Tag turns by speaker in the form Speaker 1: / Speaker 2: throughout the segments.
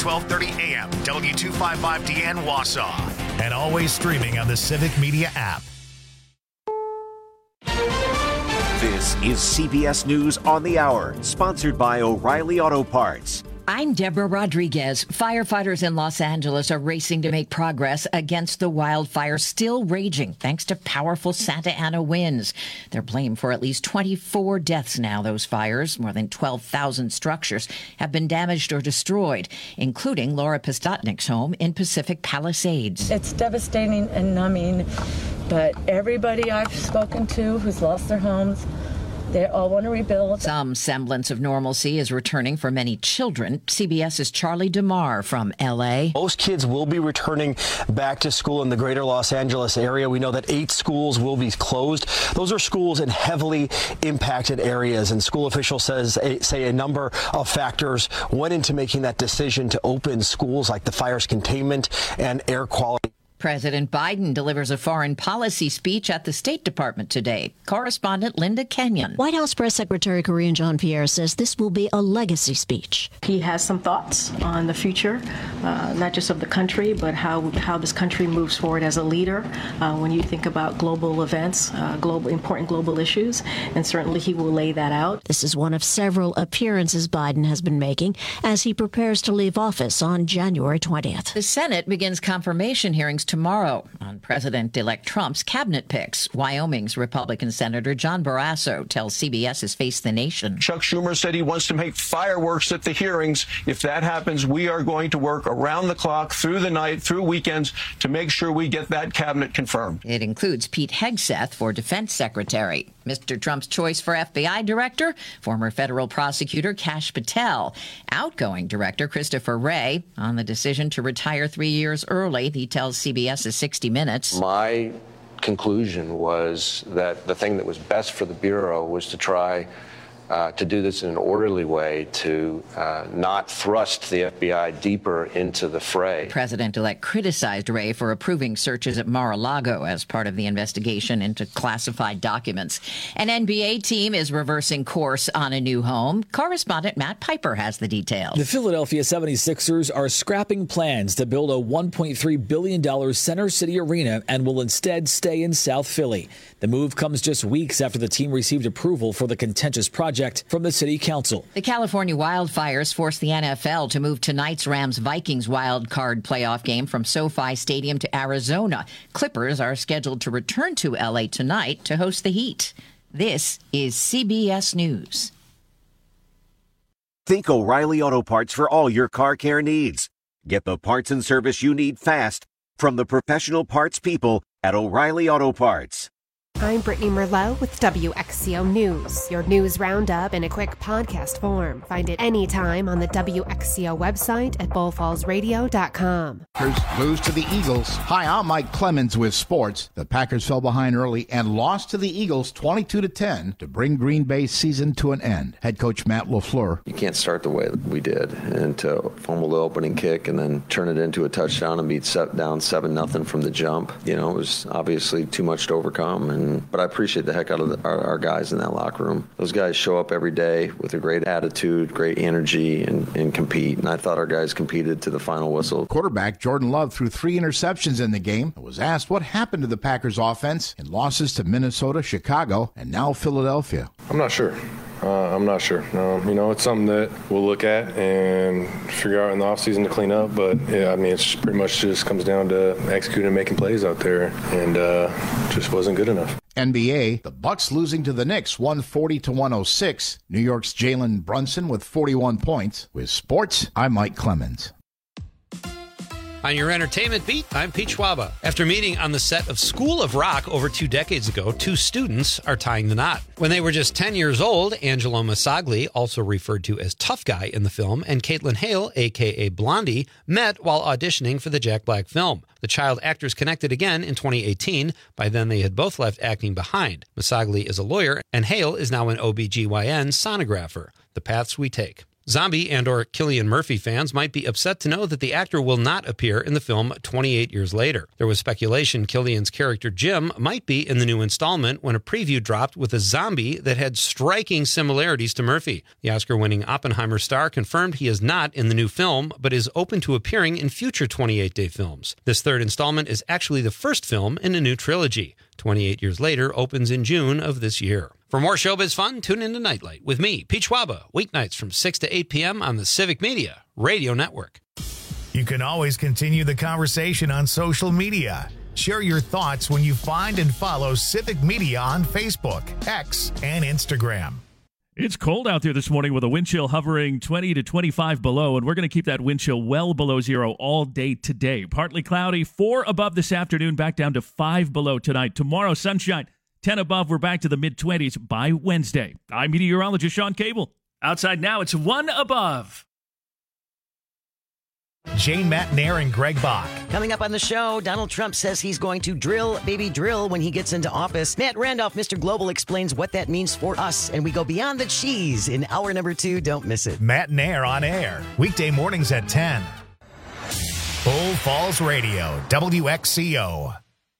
Speaker 1: 1230 AM, W255DN Wausau. And always streaming on the Civic Media app.
Speaker 2: This is CBS News on the Hour, sponsored by O'Reilly Auto Parts.
Speaker 3: I'm Deborah Rodriguez. Firefighters in Los Angeles are racing to make progress against the wildfire still raging thanks to powerful Santa Ana winds. They're blamed for at least 24 deaths now. Those fires, more than 12,000 structures, have been damaged or destroyed, including Laura Pistotnik's home in Pacific Palisades.
Speaker 4: It's devastating and numbing, but everybody I've spoken to who's lost their homes, they all want to rebuild.
Speaker 3: Some semblance of normalcy is returning for many children. CBS's Charlie DeMar from L.A.
Speaker 5: Most kids will be returning back to school in the greater Los Angeles area. We know that 8 schools will be closed. Those are schools in heavily impacted areas, and school officials say a number of factors went into making that decision to open schools, like the fire's containment and air quality.
Speaker 3: President Biden delivers a foreign policy speech at the State Department today. Correspondent Linda Kenyon.
Speaker 6: White House Press Secretary Karine Jean-Pierre says this will be a legacy speech.
Speaker 7: He has some thoughts on the future, not just of the country, but how this country moves forward as a leader when you think about global events, important global issues, and certainly he will lay that out.
Speaker 6: This is one of several appearances Biden has been making as he prepares to leave office on January 20th.
Speaker 3: The Senate begins confirmation hearings tomorrow on President-elect Trump's cabinet picks. Wyoming's Republican Senator John Barrasso tells CBS's Face the Nation.
Speaker 8: Chuck Schumer said he wants to make fireworks at the hearings. If that happens, we are going to work around the clock, through the night, through weekends, to make sure we get that cabinet confirmed.
Speaker 3: It includes Pete Hegseth for Defense Secretary. Mr. Trump's choice for FBI director, former federal prosecutor Kash Patel. Outgoing director Christopher Wray on the decision to retire 3 years early. He tells CBS's 60 Minutes.
Speaker 9: My conclusion was that the thing that was best for the Bureau was to try to do this in an orderly way, to not thrust the FBI deeper into the fray.
Speaker 3: President-elect criticized Wray for approving searches at Mar-a-Lago as part of the investigation into classified documents. An NBA team is reversing course on a new home. Correspondent Matt Piper has the details.
Speaker 10: The Philadelphia 76ers are scrapping plans to build a $1.3 billion Center City Arena and will instead stay in South Philly. The move comes just weeks after the team received approval for the contentious project from the city council.
Speaker 3: The California wildfires forced the NFL to move tonight's Rams-Vikings wild card playoff game from SoFi Stadium to Arizona. Clippers are scheduled to return to L.A. tonight to host the Heat. This is CBS News.
Speaker 2: Think O'Reilly Auto Parts for all your car care needs. Get the parts and service you need fast from the professional parts people at O'Reilly Auto Parts.
Speaker 11: I'm Brittany Merlot with WXCO News, your news roundup in a quick podcast form. Find it anytime on the WXCO website at bullfallsradio.com.
Speaker 12: Packers lose to the Eagles. Hi, I'm Mike Clemens with sports. The Packers fell behind early and lost to the Eagles 22-10 to bring Green Bay's season to an end. Head coach Matt LaFleur.
Speaker 9: You can't start the way we did and to fumble the opening kick and then turn it into a touchdown and be down 7-0 from the jump. You know, it was obviously too much to overcome. But I appreciate the heck out of our guys in that locker room. Those guys show up every day with a great attitude, great energy, and compete. And I thought our guys competed to the final whistle.
Speaker 12: Quarterback Jordan Love threw 3 interceptions in the game and was asked what happened to the Packers offense in losses to Minnesota, Chicago, and now Philadelphia.
Speaker 13: I'm not sure. It's something that we'll look at and figure out in the offseason to clean up. But, it's pretty much just comes down to executing and making plays out there. And just wasn't good enough.
Speaker 12: NBA, the Bucks losing to the Knicks 140-106. New York's Jalen Brunson with 41 points. With sports, I'm Mike Clemens.
Speaker 14: On your entertainment beat, I'm Pete Schwaba. After meeting on the set of School of Rock over 2 decades ago, 2 students are tying the knot. When they were just 10 years old, Angelo Masagli, also referred to as Tough Guy in the film, and Caitlin Hale, a.k.a. Blondie, met while auditioning for the Jack Black film. The child actors connected again in 2018. By then, they had both left acting behind. Masagli is a lawyer, and Hale is now an OBGYN sonographer. The paths we take. Zombie and or Cillian Murphy fans might be upset to know that the actor will not appear in the film 28 years later. There was speculation Cillian's character Jim might be in the new installment when a preview dropped with a zombie that had striking similarities to Murphy. The Oscar-winning Oppenheimer star confirmed he is not in the new film, but is open to appearing in future 28-day films. This third installment is actually the first film in a new trilogy. 28 Years Later opens in June of this year. For more showbiz fun, tune into Nightlight with me, Pete Schwaba, weeknights from 6 to 8 p.m. on the Civic Media Radio Network.
Speaker 1: You can always continue the conversation on social media. Share your thoughts when you find and follow Civic Media on Facebook, X, and Instagram.
Speaker 15: It's cold out there this morning with a wind chill hovering 20 to 25 below, and we're going to keep that wind chill well below zero all day today. Partly cloudy, 4 above this afternoon, back down to 5 below tonight. Tomorrow, sunshine, 10 above. We're back to the mid-20s by Wednesday. I'm meteorologist Sean Cable. Outside now, it's 1 above.
Speaker 1: Jane Matnair and Greg Bach.
Speaker 16: Coming up on the show, Donald Trump says he's going to drill, baby drill, when he gets into office. Matt Randolph, Mr. Global, explains what that means for us, and we go beyond the cheese in hour number 2. Don't miss it.
Speaker 1: Matnair on air, weekday mornings at 10. Bull Falls Radio, WXCO.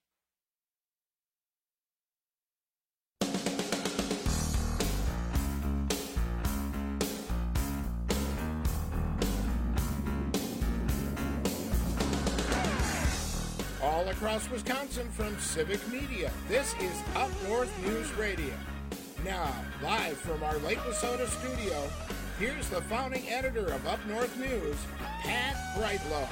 Speaker 17: All across Wisconsin from Civic Media, this is Up North News Radio. Now, live from our Lake Wissota studio, here's the founding editor of Up North News, Pat Brightlow.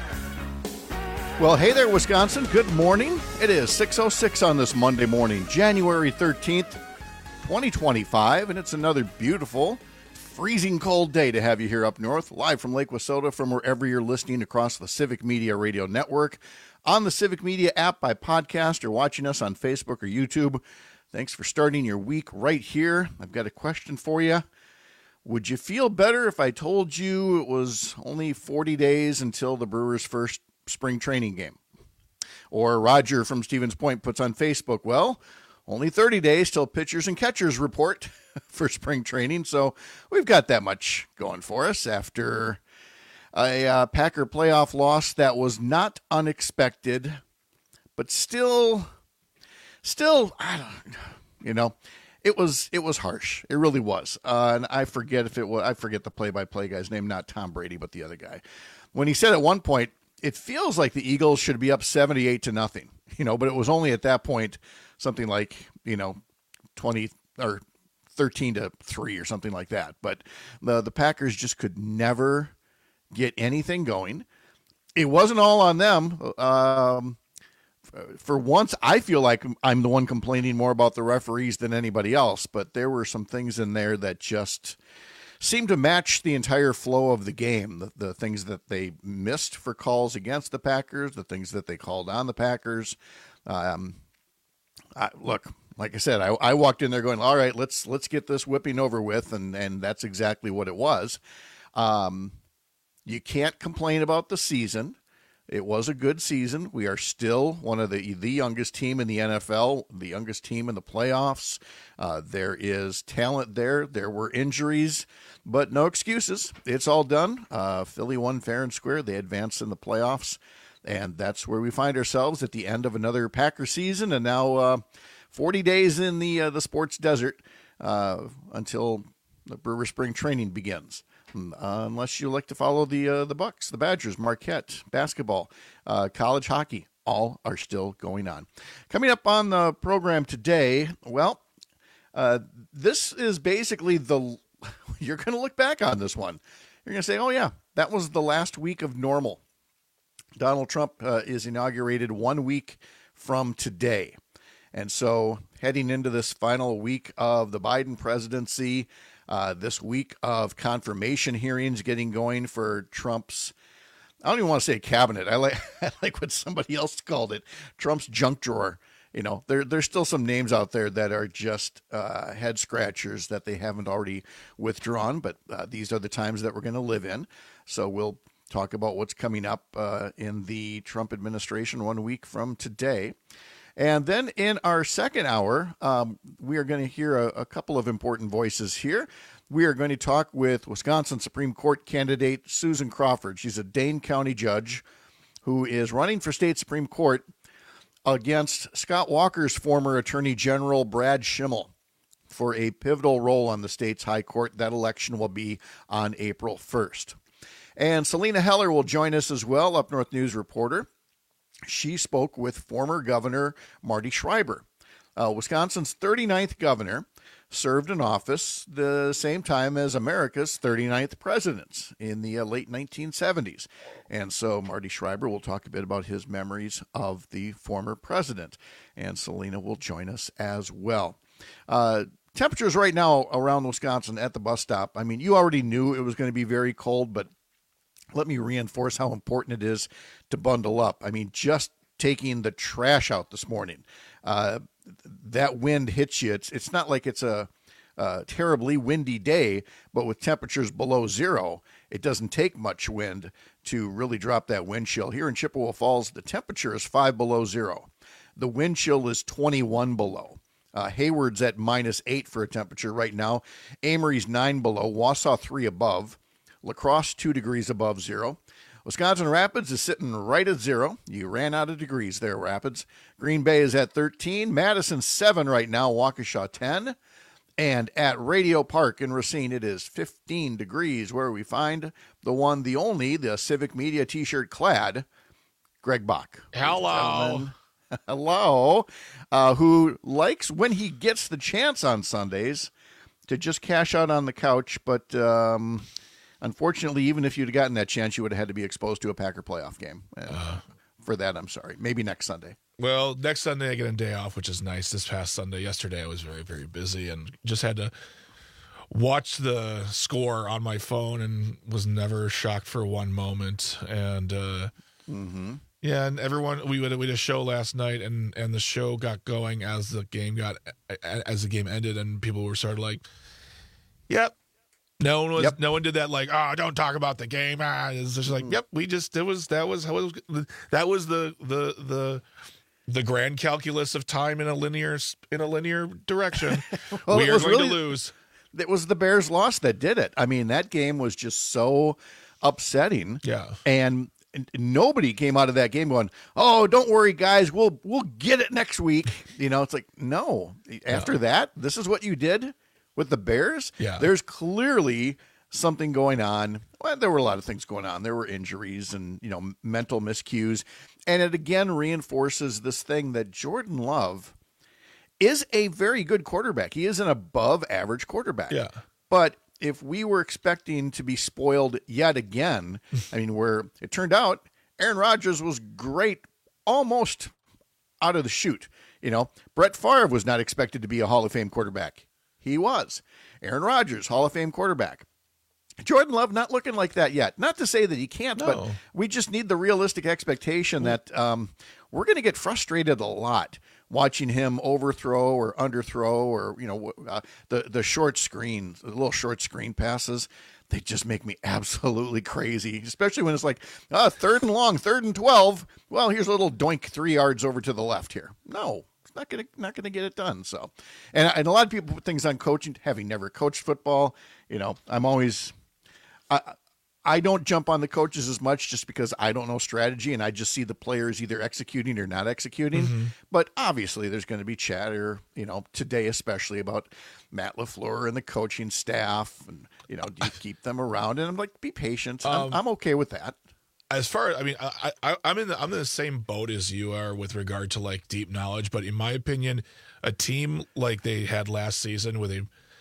Speaker 18: Well, hey there, Wisconsin. Good morning. It is 6:06 on this Monday morning, January 13th, 2025, and it's another beautiful, freezing cold day to have you here up north, live from Lake Wissota, from wherever you're listening across the Civic Media Radio Network, on the Civic Media app by podcast, or watching us on Facebook or YouTube. Thanks for starting your week right here. I've got a question for you. Would you feel better if I told you it was only 40 days until the Brewers' first spring training game? Or Roger from Stevens Point puts on Facebook, well, only 30 days till pitchers and catchers report for spring training. So we've got that much going for us after a Packer playoff loss that was not unexpected, but still, I don't, you know, it was harsh. It really was. And I forget the play-by-play guy's name, not Tom Brady, but the other guy. When he said at one point, it feels like the Eagles should be up 78-0, you know, but it was only at that point something like, you know, 20 or 13-3 or something like that. But the Packers just could never get anything going. It wasn't all on them. For once, I feel like I'm the one complaining more about the referees than anybody else, but there were some things in there that just seemed to match the entire flow of the game. The things that they missed for calls against the Packers, the things that they called on the Packers. Look, like I said, I walked in there going, all right, let's get this whipping over with, and that's exactly what it was. You can't complain about the season. It was a good season. We are still one of the youngest team in the NFL, the youngest team in the playoffs. There is talent there. There were injuries, but no excuses. It's all done. Philly won fair and square. They advanced in the playoffs, and that's where we find ourselves at the end of another Packer season, and now 40 days in the sports desert until the Brewer spring training begins. Unless you like to follow the Bucks, the Badgers, Marquette, basketball, college hockey, all are still going on. Coming up on the program today, well, this is basically you're going to look back on this one. You're going to say, oh yeah, that was the last week of normal. Donald Trump is inaugurated 1 week from today. And so heading into this final week of the Biden presidency, this week of confirmation hearings getting going for Trump's, I don't even want to say cabinet. I like what somebody else called it, Trump's junk drawer. You know, there's still some names out there that are just head scratchers that they haven't already withdrawn, but these are the times that we're going to live in. So we'll talk about what's coming up in the Trump administration 1 week from today. And then in our second hour, we are going to hear a couple of important voices here. We are going to talk with Wisconsin Supreme Court candidate Susan Crawford. She's a Dane County judge who is running for state Supreme Court against Scott Walker's former Attorney General Brad Schimmel for a pivotal role on the state's high court. That election will be on April 1st. And Selena Heller will join us as well, Up North News reporter. She spoke with former Governor Marty Schreiber. Wisconsin's 39th governor served in office the same time as America's 39th presidents in the late 1970s. And so Marty Schreiber will talk a bit about his memories of the former president. And Selena will join us as well. Temperatures right now around Wisconsin at the bus stop. I mean, you already knew it was going to be very cold, but let me reinforce how important it is to bundle up. I mean, just taking the trash out this morning, that wind hits you. It's not like it's a terribly windy day, but with temperatures below zero, it doesn't take much wind to really drop that wind chill. Here in Chippewa Falls, the temperature is 5 below zero. The wind chill is 21 below. Hayward's at -8 for a temperature right now. Amory's 9 below. Wausau 3 above. La Crosse 2 degrees above zero. Wisconsin Rapids is sitting right at zero. You ran out of degrees there, Rapids. Green Bay is at 13. Madison 7 right now. Waukesha 10. And at Radio Park in Racine, it is 15 degrees, where we find the one, the only, the Civic Media T-shirt clad Greg Bach.
Speaker 19: Hello.
Speaker 18: Hello. Who likes, when he gets the chance on Sundays, to just cash out on the couch, but unfortunately, even if you'd gotten that chance, you would have had to be exposed to a Packer playoff game. For that, I'm sorry. Maybe next Sunday.
Speaker 19: Well, next Sunday I get a day off, which is nice. This past Sunday, yesterday, I was very, very busy and just had to watch the score on my phone and was never shocked for one moment. And yeah, and everyone, we had a show last night, and the show got going as the game ended, and people were sort of like, "Yep." No one did that, like, oh, don't talk about the game. It's just like, yep, that was the grand calculus of time in a linear direction.
Speaker 18: Well,
Speaker 19: we are going to lose.
Speaker 18: It was the Bears' loss that did it. I mean, that game was just so upsetting.
Speaker 19: Yeah.
Speaker 18: And nobody came out of that game going, oh, don't worry, guys, we'll get it next week. You know, it's like, no. After that, this is what you did with the Bears?
Speaker 19: Yeah.
Speaker 18: There's clearly something going on. Well, there were a lot of things going on. There were injuries and, mental miscues. And it again reinforces this thing that Jordan Love is a very good quarterback. He is an above average quarterback.
Speaker 19: Yeah.
Speaker 18: But if we were expecting to be spoiled yet again, I mean, where it turned out Aaron Rodgers was great almost out of the chute. Brett Favre was not expected to be a Hall of Fame quarterback. He was. Aaron Rodgers, Hall of Fame quarterback. Jordan Love not looking like that yet. Not to say that he can't, but we just need the realistic expectation that we're going to get frustrated a lot watching him overthrow or underthrow or, the short screens, the little short screen passes. They just make me absolutely crazy, especially when it's like, 3rd and long, 3rd and 12. Well, here's a little doink 3 yards over to the left here. No. Not gonna get it done. So, and a lot of people put things on coaching, having never coached football. I'm always, I don't jump on the coaches as much just because I don't know strategy and I just see the players either executing or not executing.
Speaker 19: Mm-hmm.
Speaker 18: But obviously, there's going to be chatter, today especially about Matt LaFleur and the coaching staff, and do you keep them around? And I'm like, be patient. I'm okay with that.
Speaker 19: As far as, I'm in the same boat as you are with regard to like deep knowledge, but in my opinion, a team like they had last season where they,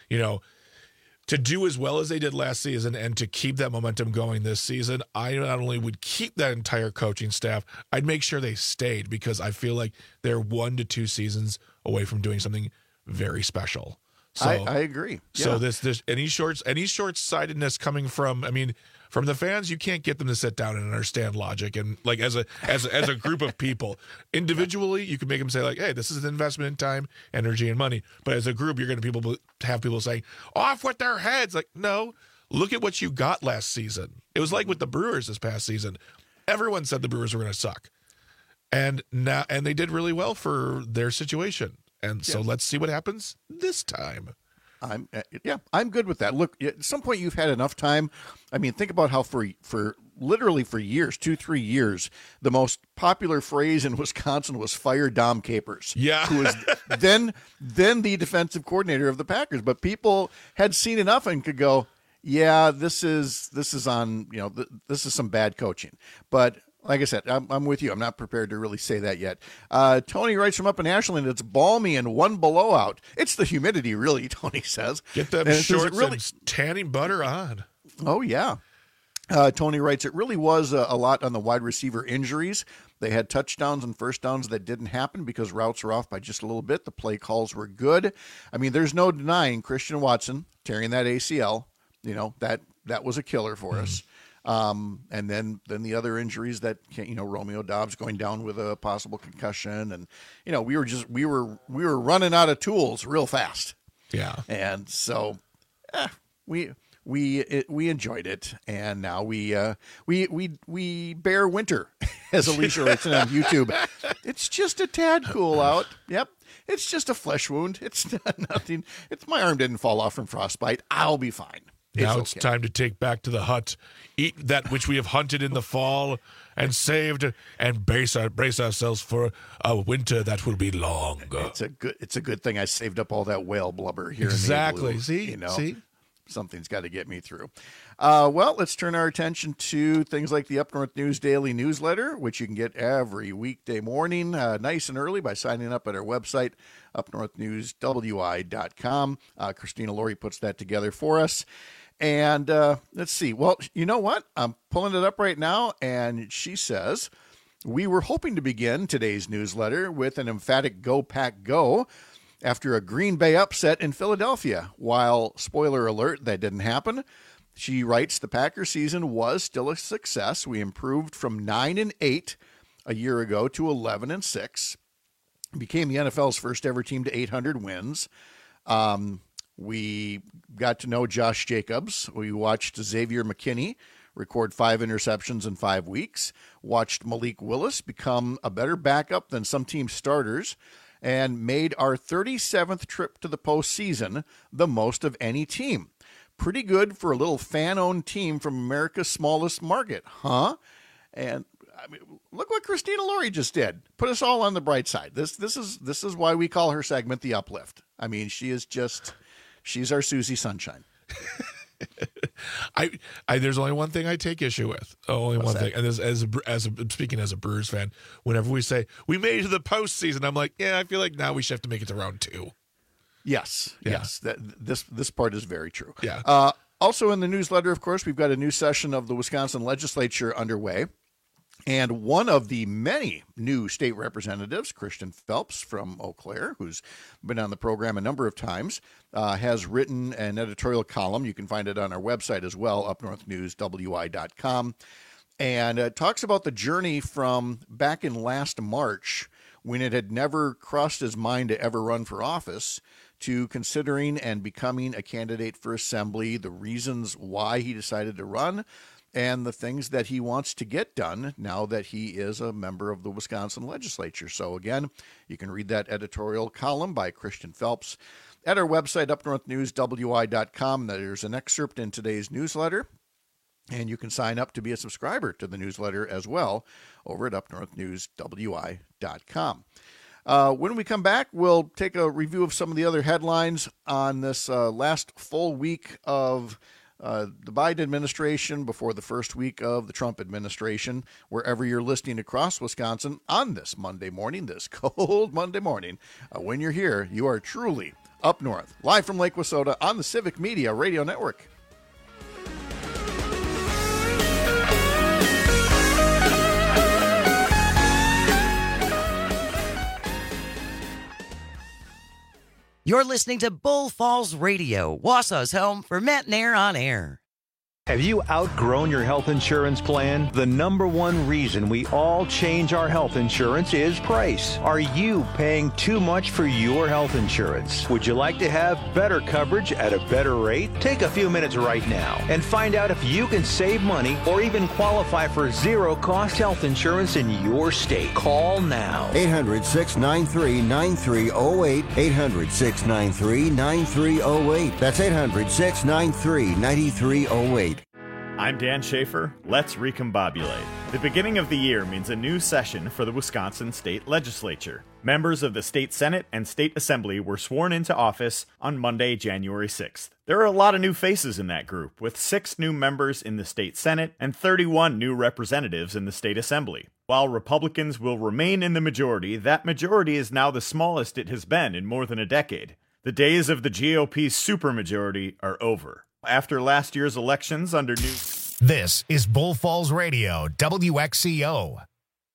Speaker 19: to do as well as they did last season and to keep that momentum going this season, I not only would keep that entire coaching staff, I'd make sure they stayed, because I feel like they're 1 to 2 seasons away from doing something very special. So
Speaker 18: I agree.
Speaker 19: So this any short-sightedness coming from, from the fans, you can't get them to sit down and understand logic. And like as a group of people, individually, you can make them say like, "Hey, this is an investment in time, energy, and money." But as a group, you're going to have people saying, "Off with their heads!" Like, no, look at what you got last season. It was like with the Brewers this past season. Everyone said the Brewers were going to suck, And they did really well for their situation. And so let's see what happens this time.
Speaker 18: I'm good with that. Look, at some point you've had enough time. I mean, think about how for literally for years, 2-3 years, the most popular phrase in Wisconsin was "fire Dom Capers."
Speaker 19: Yeah,
Speaker 18: who was then the defensive coordinator of the Packers. But people had seen enough and could go, "Yeah, this is on. This is some bad coaching." But like I said, I'm with you. I'm not prepared to really say that yet. Tony writes from up in Ashland. It's balmy and 1 below out. It's the humidity, really, Tony says.
Speaker 19: Get them shorts and tanning butter on.
Speaker 18: Oh, yeah. Tony writes, it really was a lot on the wide receiver injuries. They had touchdowns and first downs that didn't happen because routes were off by just a little bit. The play calls were good. I mean, there's no denying Christian Watson tearing that ACL. That was a killer for us. And then the other injuries that, Romeo Doubs going down with a possible concussion, and we were running out of tools real fast.
Speaker 19: Yeah.
Speaker 18: And so we enjoyed it, and now we bear winter, as Alicia writes on YouTube. It's just a tad cool out. Yep. It's just a flesh wound. It's not nothing. My arm didn't fall off from frostbite. I'll be fine.
Speaker 19: Now it's time to take back to the hut, eat that which we have hunted in the fall and saved, and brace ourselves for a winter that will be long.
Speaker 18: It's a good thing I saved up all that whale blubber here.
Speaker 19: Exactly.
Speaker 18: In the See, something's got to get me through. Well, let's turn our attention to things like the Up North News Daily Newsletter, which you can get every weekday morning, nice and early, by signing up at our website, upnorthnewswi.com. Christina Laurie puts that together for us. And let's see. Well, you know what? I'm pulling it up right now, and she says, we were hoping to begin today's newsletter with an emphatic Go Pack Go after a Green Bay upset in Philadelphia. While, spoiler alert, that didn't happen. She writes, the Packers season was still a success. We improved from 9-8 a year ago to 11-6. Became the NFL's first ever team to 800 wins. We got to know Josh Jacobs. We watched Xavier McKinney record 5 interceptions in 5 weeks. Watched Malik Willis become a better backup than some team starters, and made our 37th trip to the postseason the most of any team. Pretty good for a little fan-owned team from America's smallest market, huh? And I mean, look what Christina Laurie just did. Put us all on the bright side. This is why we call her segment The Uplift. I mean, she's our Susie Sunshine.
Speaker 19: There's only one thing I take issue with. Only one thing. And speaking as a Brewers fan, whenever we say we made it to the postseason, I'm like, yeah, I feel like now we should have to make it to round 2.
Speaker 18: Yes. This part is very true.
Speaker 19: Yeah.
Speaker 18: Also in the newsletter, of course, we've got a new session of the Wisconsin legislature underway. And one of the many new state representatives, Christian Phelps from Eau Claire, who's been on the program a number of times, has written an editorial column. You can find it on our website as well, upnorthnewswi.com. And it talks about the journey from back in last March, when it had never crossed his mind to ever run for office, to considering and becoming a candidate for assembly, the reasons why he decided to run, and the things that he wants to get done now that he is a member of the Wisconsin legislature. So again, you can read that editorial column by Christian Phelps at our website, upnorthnewswi.com. There's an excerpt in today's newsletter, and you can sign up to be a subscriber to the newsletter as well over at upnorthnewswi.com. When we come back, we'll take a review of some of the other headlines on this last full week of the Biden administration before the first week of the Trump administration, wherever you're listening across Wisconsin on this Monday morning, this cold Monday morning. When you're here, you are truly up north. Live from Lake Wissota on the Civic Media Radio Network.
Speaker 16: You're listening to Bull Falls Radio, Wausau's home for Matt Nair on Air.
Speaker 20: Have you outgrown your health insurance plan? The number one reason we all change our health insurance is price. Are you paying too much for your health insurance? Would you like to have better coverage at a better rate? Take a few minutes right now and find out if you can save money or even qualify for zero-cost health insurance in your state. Call now.
Speaker 21: 800-693-9308. 800-693-9308. That's 800-693-9308.
Speaker 22: I'm Dan Schaefer. Let's recombobulate. The beginning of the year means a new session for the Wisconsin State Legislature. Members of the State Senate and State Assembly were sworn into office on Monday, January 6th. There are a lot of new faces in that group, with 6 new members in the State Senate and 31 new representatives in the State Assembly. While Republicans will remain in the majority, that majority is now the smallest it has been in more than a decade. The days of the GOP's supermajority are over. After last year's elections under new...
Speaker 1: This is Bull Falls Radio, WXCO.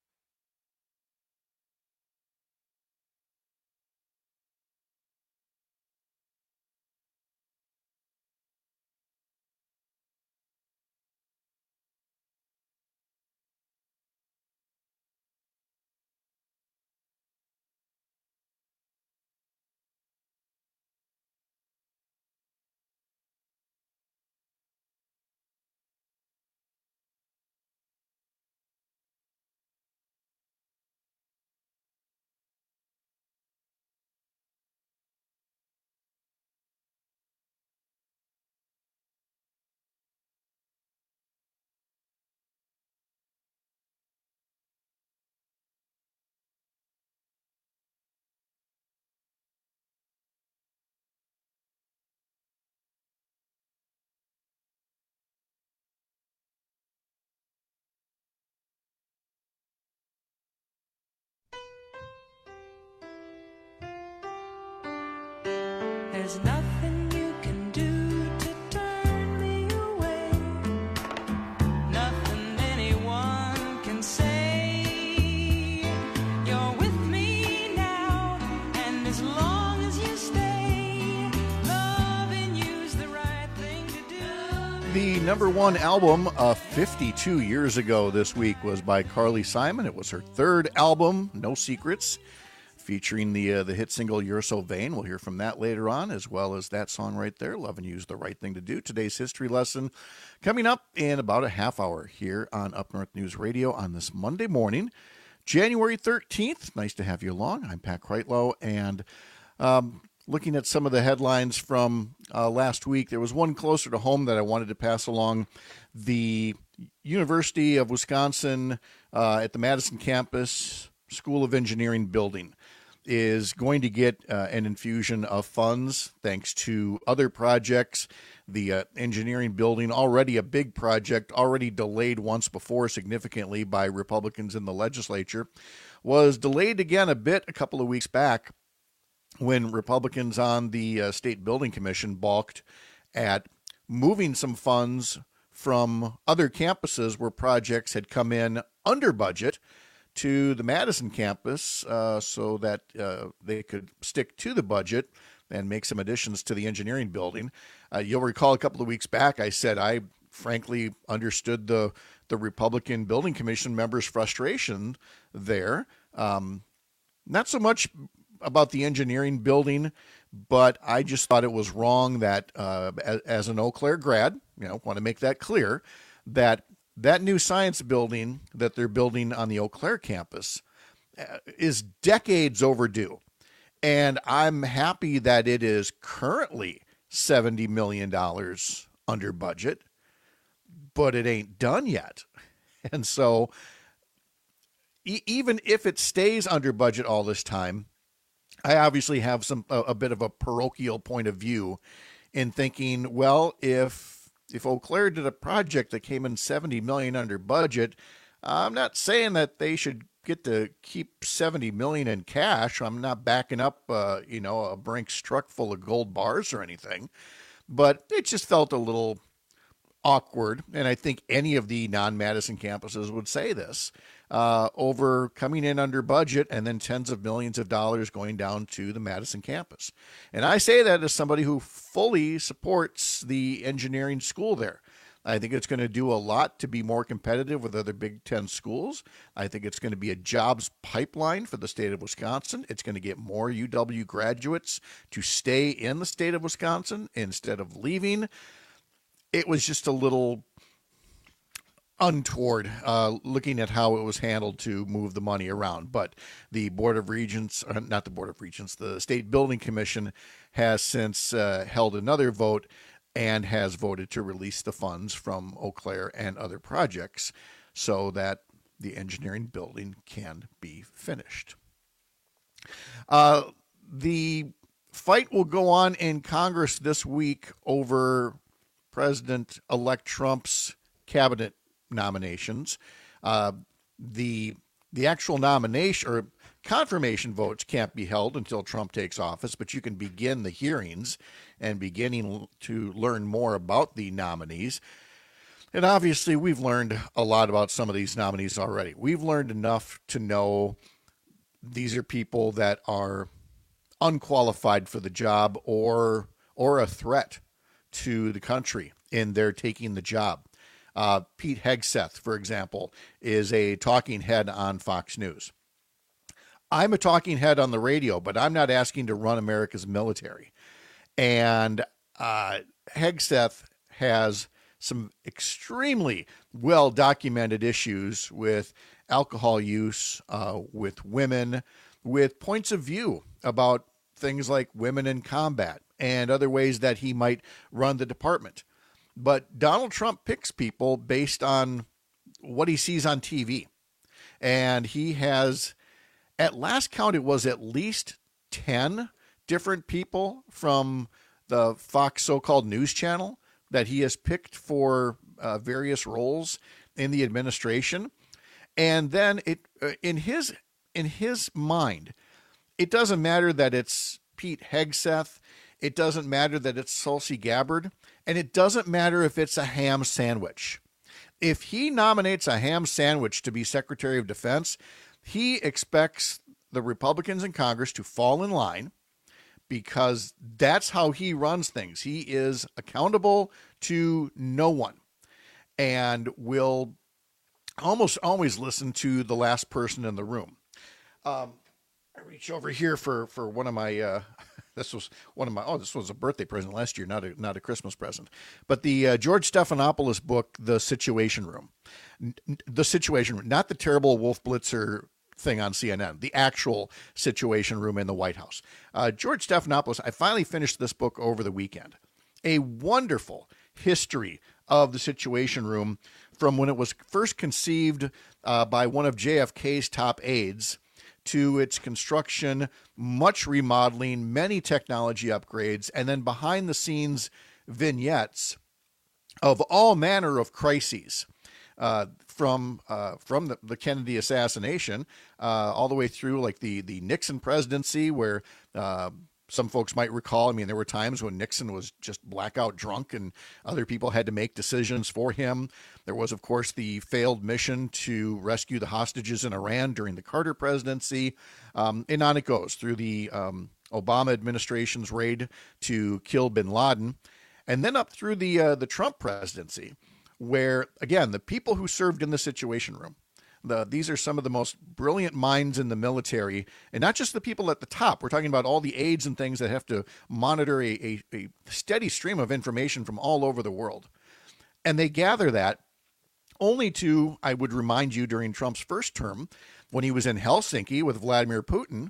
Speaker 23: There's nothing you can do to turn me away. Nothing anyone can say. You're with me now, and as long as you stay, loving you's the right thing to do.
Speaker 18: The number one album 52 years ago this week was by Carly Simon. It was her third album, No Secrets, featuring the hit single You're So Vain. We'll hear from that later on, as well as that song right there, Lovin' You's the Right Thing to Do. Today's history lesson coming up in about a half hour here on Up North News Radio on this Monday morning, January 13th. Nice to have you along. I'm Pat Kreitlow, and looking at some of the headlines from last week, there was one closer to home that I wanted to pass along. The University of Wisconsin at the Madison campus School of Engineering building is going to get an infusion of funds thanks to other projects. The engineering building, already a big project, already delayed once before significantly by Republicans in the legislature, was delayed again a bit a couple of weeks back when Republicans on the State Building Commission balked at moving some funds from other campuses where projects had come in under budget to the Madison campus so that they could stick to the budget and make some additions to the engineering building. You'll recall a couple of weeks back, I said I frankly understood the Republican Building Commission members' frustration there. Not so much about the engineering building, but I just thought it was wrong that as an Eau Claire grad, want to make that clear, that new science building that they're building on the Eau Claire campus is decades overdue. And I'm happy that it is currently $70 million under budget, but it ain't done yet. And so even if it stays under budget all this time, I obviously have a bit of a parochial point of view in thinking, well, if Eau Claire did a project that came in $70 million under budget, I'm not saying that they should get to keep $70 million in cash. I'm not backing up, a Brinks truck full of gold bars or anything, but it just felt a little awkward. And I think any of the non-Madison campuses would say this, over coming in under budget and then tens of millions of dollars going down to the Madison campus. And I say that as somebody who fully supports the engineering school there. I think it's going to do a lot to be more competitive with other Big Ten schools. I think it's going to be a jobs pipeline for the state of Wisconsin. It's going to get more UW graduates to stay in the state of Wisconsin instead of leaving. It was just a little untoward looking at how it was handled to move the money around. But the Board of Regents, not the Board of Regents, the State Building Commission has since held another vote and has voted to release the funds from Eau Claire and other projects so that the engineering building can be finished. The fight will go on in Congress this week over President-elect Trump's cabinet nominations. The actual nomination or confirmation votes can't be held until Trump takes office, but you can begin the hearings and beginning to learn more about the nominees. And obviously, we've learned a lot about some of these nominees already. We've learned enough to know these are people that are unqualified for the job or a threat to the country in their taking the job. Pete Hegseth, for example, is a talking head on Fox News. I'm a talking head on the radio, but I'm not asking to run America's military. And Hegseth has some extremely well-documented issues with alcohol use, with women, with points of view about things like women in combat and other ways that he might run the department. But Donald Trump picks people based on what he sees on TV. And he has, at last count, it was at least 10 different people from the Fox so-called news channel that he has picked for various roles in the administration. And then in his mind, it doesn't matter that it's Pete Hegseth. It doesn't matter that it's Tulsi Gabbard. And it doesn't matter if it's a ham sandwich. If he nominates a ham sandwich to be Secretary of Defense, he expects the Republicans in Congress to fall in line because that's how he runs things. He is accountable to no one and will almost always listen to the last person in the room. I reach over here for one of my... This was a birthday present last year, not a Christmas present. But the George Stephanopoulos book, The Situation Room. The Situation Room, not the terrible Wolf Blitzer thing on CNN, the actual Situation Room in the White House. George Stephanopoulos, I finally finished this book over the weekend. A wonderful history of the Situation Room from when it was first conceived by one of JFK's top aides to its construction, much remodeling, many technology upgrades, and then behind-the-scenes vignettes of all manner of crises, from the Kennedy assassination all the way through like the Nixon presidency, where some folks might recall, there were times when Nixon was just blackout drunk and other people had to make decisions for him. There was, of course, the failed mission to rescue the hostages in Iran during the Carter presidency. And on it goes through the Obama administration's raid to kill bin Laden. And then up through the Trump presidency, where, again, the people who served in the Situation Room, these are some of the most brilliant minds in the military, and not just the people at the top. We're talking about all the aides and things that have to monitor a steady stream of information from all over the world. And they gather that only to, I would remind you, during Trump's first term, when he was in Helsinki with Vladimir Putin,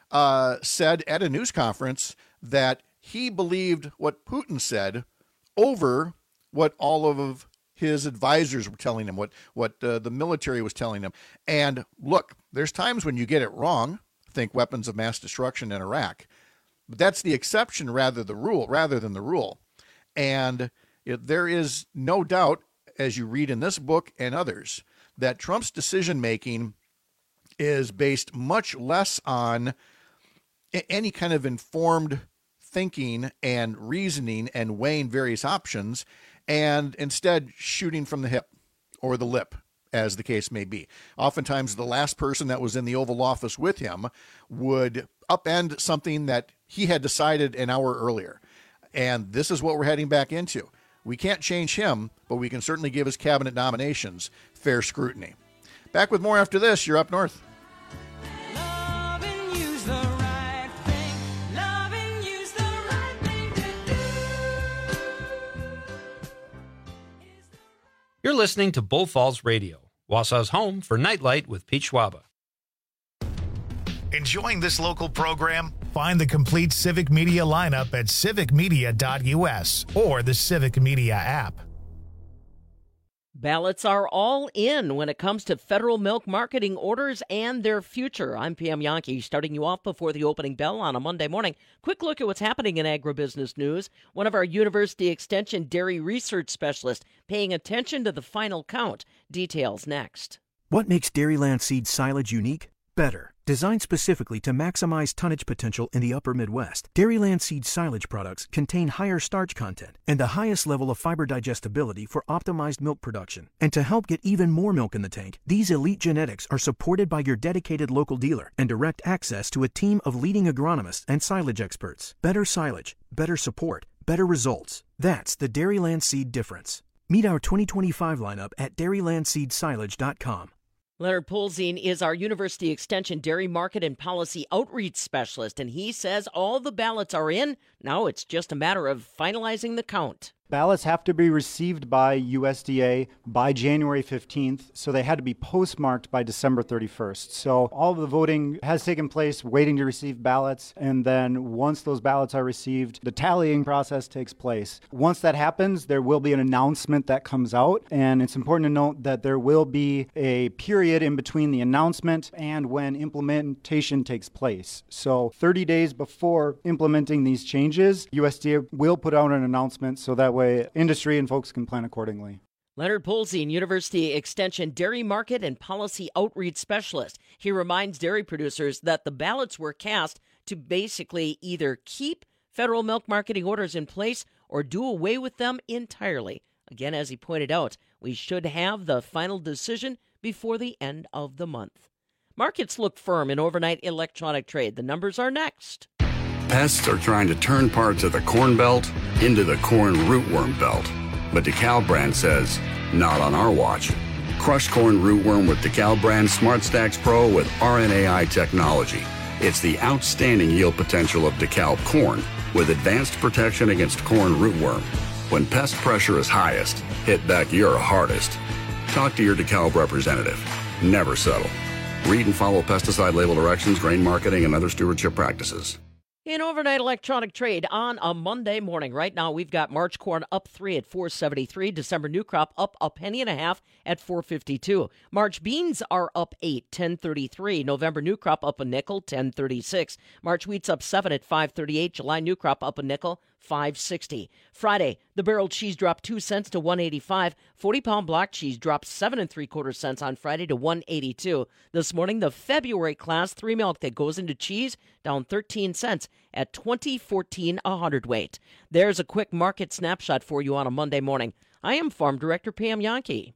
Speaker 18: said at a news conference that he believed what Putin said over what all of his advisors were telling him, what the military was telling him. And look, there's times when you get it wrong. Think weapons of mass destruction in Iraq. But that's the exception rather than the rule. And there is no doubt, as you read in this book and others, that Trump's decision-making is based much less on any kind of informed thinking and reasoning and weighing various options, and instead shooting from the hip or the lip, as the case may be. Oftentimes, the last person that was in the Oval Office with him would upend something that he had decided an hour earlier. And this is what we're heading back into. We can't change him, but we can certainly give his cabinet nominations fair scrutiny. Back with more after this. You're Up North.
Speaker 14: You're listening to Bull Falls Radio, Wausau's home for Nightlight with Pete Schwaba.
Speaker 1: Enjoying this local program? Find the complete Civic Media lineup at civicmedia.us or the Civic Media app.
Speaker 4: Ballots are all in when it comes to federal milk marketing orders and their future. I'm Pam Yankee, starting you off before the opening bell on a Monday morning. Quick look at what's happening in agribusiness news. One of our University Extension dairy research specialists paying attention to the final count. Details next.
Speaker 5: What makes Dairyland seed silage unique? Better. Designed specifically to maximize tonnage potential in the upper Midwest, Dairyland seed silage products contain higher starch content and the highest level of fiber digestibility for optimized milk production. And to help get even more milk in the tank, these elite genetics are supported by your dedicated local dealer and direct access to a team of leading agronomists and silage experts. Better silage, better support, better results. That's the Dairyland seed difference. Meet our 2025 lineup at dairylandseedsilage.com.
Speaker 4: Leonard Polzin is our University Extension Dairy Market and Policy Outreach Specialist, and he says all the ballots are in. Now it's just a matter of finalizing the count.
Speaker 7: Ballots have to be received by USDA by January 15th, so they had to be postmarked by December 31st. So all of the voting has taken place, waiting to receive ballots, and then once those ballots are received, the tallying process takes place. Once that happens, there will be an announcement that comes out, and it's important to note that there will be a period in between the announcement and when implementation takes place. So 30 days before implementing these changes, USDA will put out an announcement so that way industry and folks can plan accordingly.
Speaker 4: Leonard Polzin, University Extension Dairy Market and Policy Outreach Specialist. He reminds dairy producers that the ballots were cast to basically either keep federal milk marketing orders in place or do away with them entirely. Again, as he pointed out, we should have the final decision before the end of the month. Markets look firm in overnight electronic trade. The numbers are next.
Speaker 24: Pests are trying to turn parts of the corn belt into the corn rootworm belt. But DeKalb brand says, not on our watch. Crush corn rootworm with DeKalb brand Smart Stacks Pro with RNAi technology. It's the outstanding yield potential of DeKalb corn with advanced protection against corn rootworm. When pest pressure is highest, hit back your hardest. Talk to your DeKalb representative. Never settle. Read and follow pesticide label directions, grain marketing, and other stewardship practices.
Speaker 4: In overnight electronic trade on a Monday morning, right now we've got March corn up 3 at $4.73. December new crop up a penny and a half at $4.52. March beans are up 8, $10.33. November new crop up a nickel, $10.36. March wheat's up 7 at $5.38. July new crop up a nickel, $5.60. Friday, the barrel cheese dropped 2 cents to $1.85. 40-pound block cheese dropped 7 3/4 cents on Friday to $1.82. This morning, the February class 3 milk that goes into cheese down 13 cents at $20.14 a hundredweight. There's a quick market snapshot for you on a Monday morning. I am Farm Director Pam Yankee.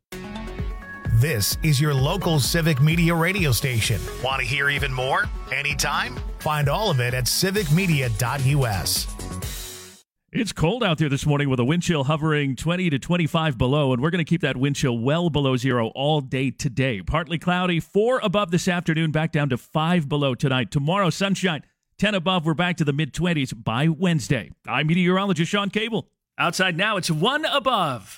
Speaker 1: This is your local Civic Media radio station. Want to hear even more? Anytime? Find all of it at civicmedia.us.
Speaker 15: It's cold out there this morning with a wind chill hovering 20 to 25 below, and we're going to keep that wind chill well below zero all day today. Partly cloudy, 4 above this afternoon, back down to 5 below tonight. Tomorrow, sunshine, 10 above. We're back to the mid-20s by Wednesday. I'm meteorologist Sean Cable. Outside now, it's 1 above.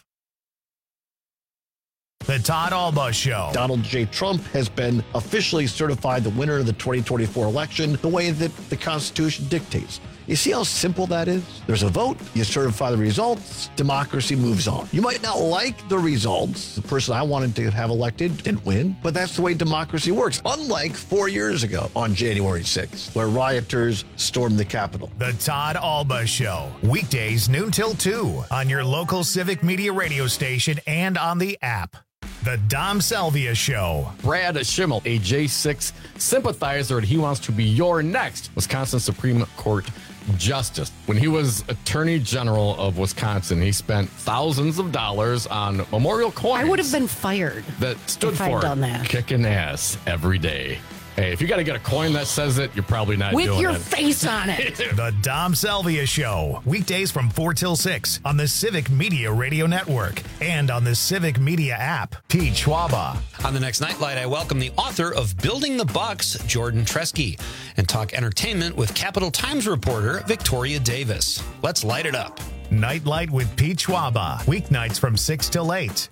Speaker 1: The Todd Alba Show.
Speaker 25: Donald J. Trump has been officially certified the winner of the 2024 election the way that the Constitution dictates. You see how simple that is? There's a vote, you certify the results, democracy moves on. You might not like the results. The person I wanted to have elected didn't win, but that's the way democracy works. Unlike 4 years ago on January 6th, where rioters stormed the Capitol.
Speaker 1: The Todd Alba Show. Weekdays noon till 2 on your local Civic Media radio station and on the app. The Dom Salvia Show.
Speaker 26: Brad Schimmel, a J6 sympathizer, and he wants to be your next Wisconsin Supreme Court Justice. When he was Attorney General of Wisconsin, he spent thousands of dollars on memorial coins.
Speaker 27: I would have been fired.
Speaker 26: That stood
Speaker 27: if
Speaker 26: for
Speaker 27: I'd done that.
Speaker 26: kicking ass every day. Hey, if you got to get a coin that says it, you're probably not
Speaker 4: With
Speaker 26: doing
Speaker 4: your
Speaker 26: it.
Speaker 4: face on it.
Speaker 1: The Dom Salvia Show, weekdays from 4 till 6 on the Civic Media Radio Network and on the Civic Media app. Pete Schwaba.
Speaker 14: On the next Nightlight, I welcome the author of Building the Bucks, Jordan Tresky, and talk entertainment with Capital Times reporter Victoria Davis. Let's light it up.
Speaker 1: Nightlight with Pete Schwaba, weeknights from 6 till 8.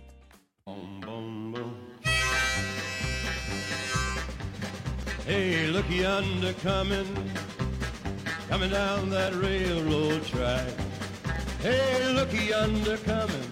Speaker 2: Hey, look yonder coming down that railroad track. Hey, look yonder coming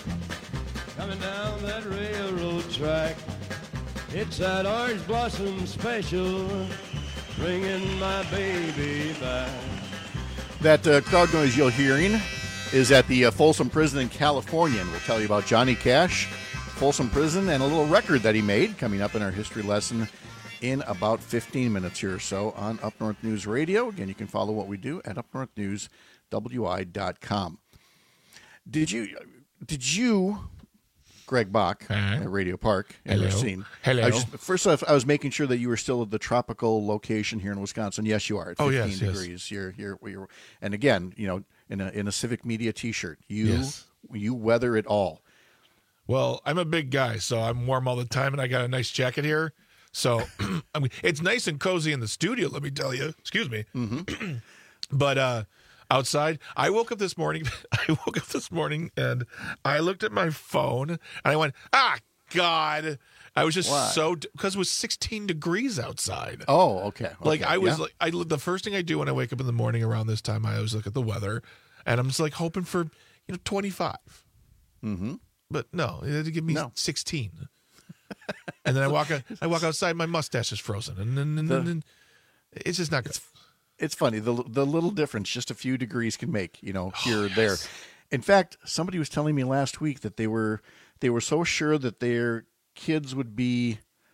Speaker 2: down that railroad track. It's that orange blossom special, bringing my baby back.
Speaker 18: That crowd noise you're hearing is at the Folsom Prison in California, and we'll tell you about Johnny Cash, Folsom Prison, and a little record that he made coming up in our history lesson in about 15 minutes here or so on Up North News Radio. Again, you can follow what we do at upnorthnewswi.com. Did you, Greg Bach, at Radio Park and Racine?
Speaker 19: Hello.
Speaker 18: First off, I was making sure that you were still at the tropical location here in Wisconsin. Yes, you are. At 15 degrees. Yes. You're, and again, in a Civic Media T-shirt, you weather it all.
Speaker 19: Well, I'm a big guy, so I'm warm all the time, and I got a nice jacket here. So I mean, it's nice and cozy in the studio, let me tell you. Excuse me. Mm-hmm. But outside, I woke up this morning and I looked at my phone and I went, God. I was just because it was 16 degrees outside.
Speaker 18: Oh, okay.
Speaker 19: Like I was the first thing I do when I wake up in the morning around this time, I always look at the weather and I'm just like hoping for 25.
Speaker 18: Mm-hmm.
Speaker 19: But no, it had to give me 16. And then I walk outside, my mustache is frozen, and then it's just not good.
Speaker 18: It's funny the little difference just a few degrees can make, here or there. In fact, somebody was telling me last week that they were so sure that their kids would be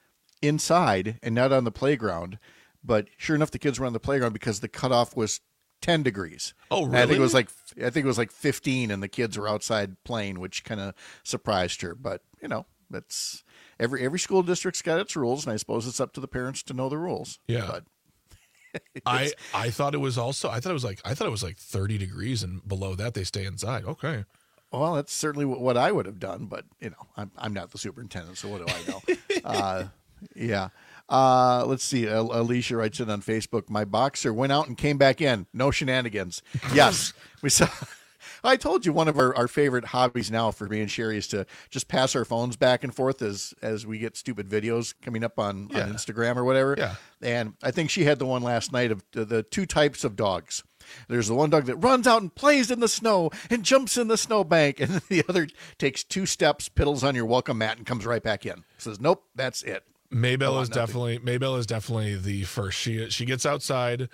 Speaker 18: inside and not on the playground, but sure enough, the kids were on the playground because the cutoff was 10 degrees.
Speaker 19: Oh, really?
Speaker 18: And I think it was like 15, and the kids were outside playing, which kind of surprised her. But that's. Every school district's got its rules, and I suppose it's up to the parents to know the rules.
Speaker 19: Yeah. But I thought it was like 30 degrees, and below that they stay inside. Okay.
Speaker 18: Well, that's certainly what I would have done, but I'm not the superintendent, so what do I know? Yeah. Let's see. Alicia writes in on Facebook, my boxer went out and came back in. No shenanigans. Yes. We saw. I told you one of our favorite hobbies now for me and Sherry is to just pass our phones back and forth as we get stupid videos coming up on Instagram or whatever.
Speaker 19: Yeah.
Speaker 18: And I think she had the one last night of the two types of dogs. There's the one dog that runs out and plays in the snow and jumps in the snowbank, and the other takes 2 steps, piddles on your welcome mat, and comes right back in. Says, nope, that's it.
Speaker 19: Maybell is definitely the first. She gets outside.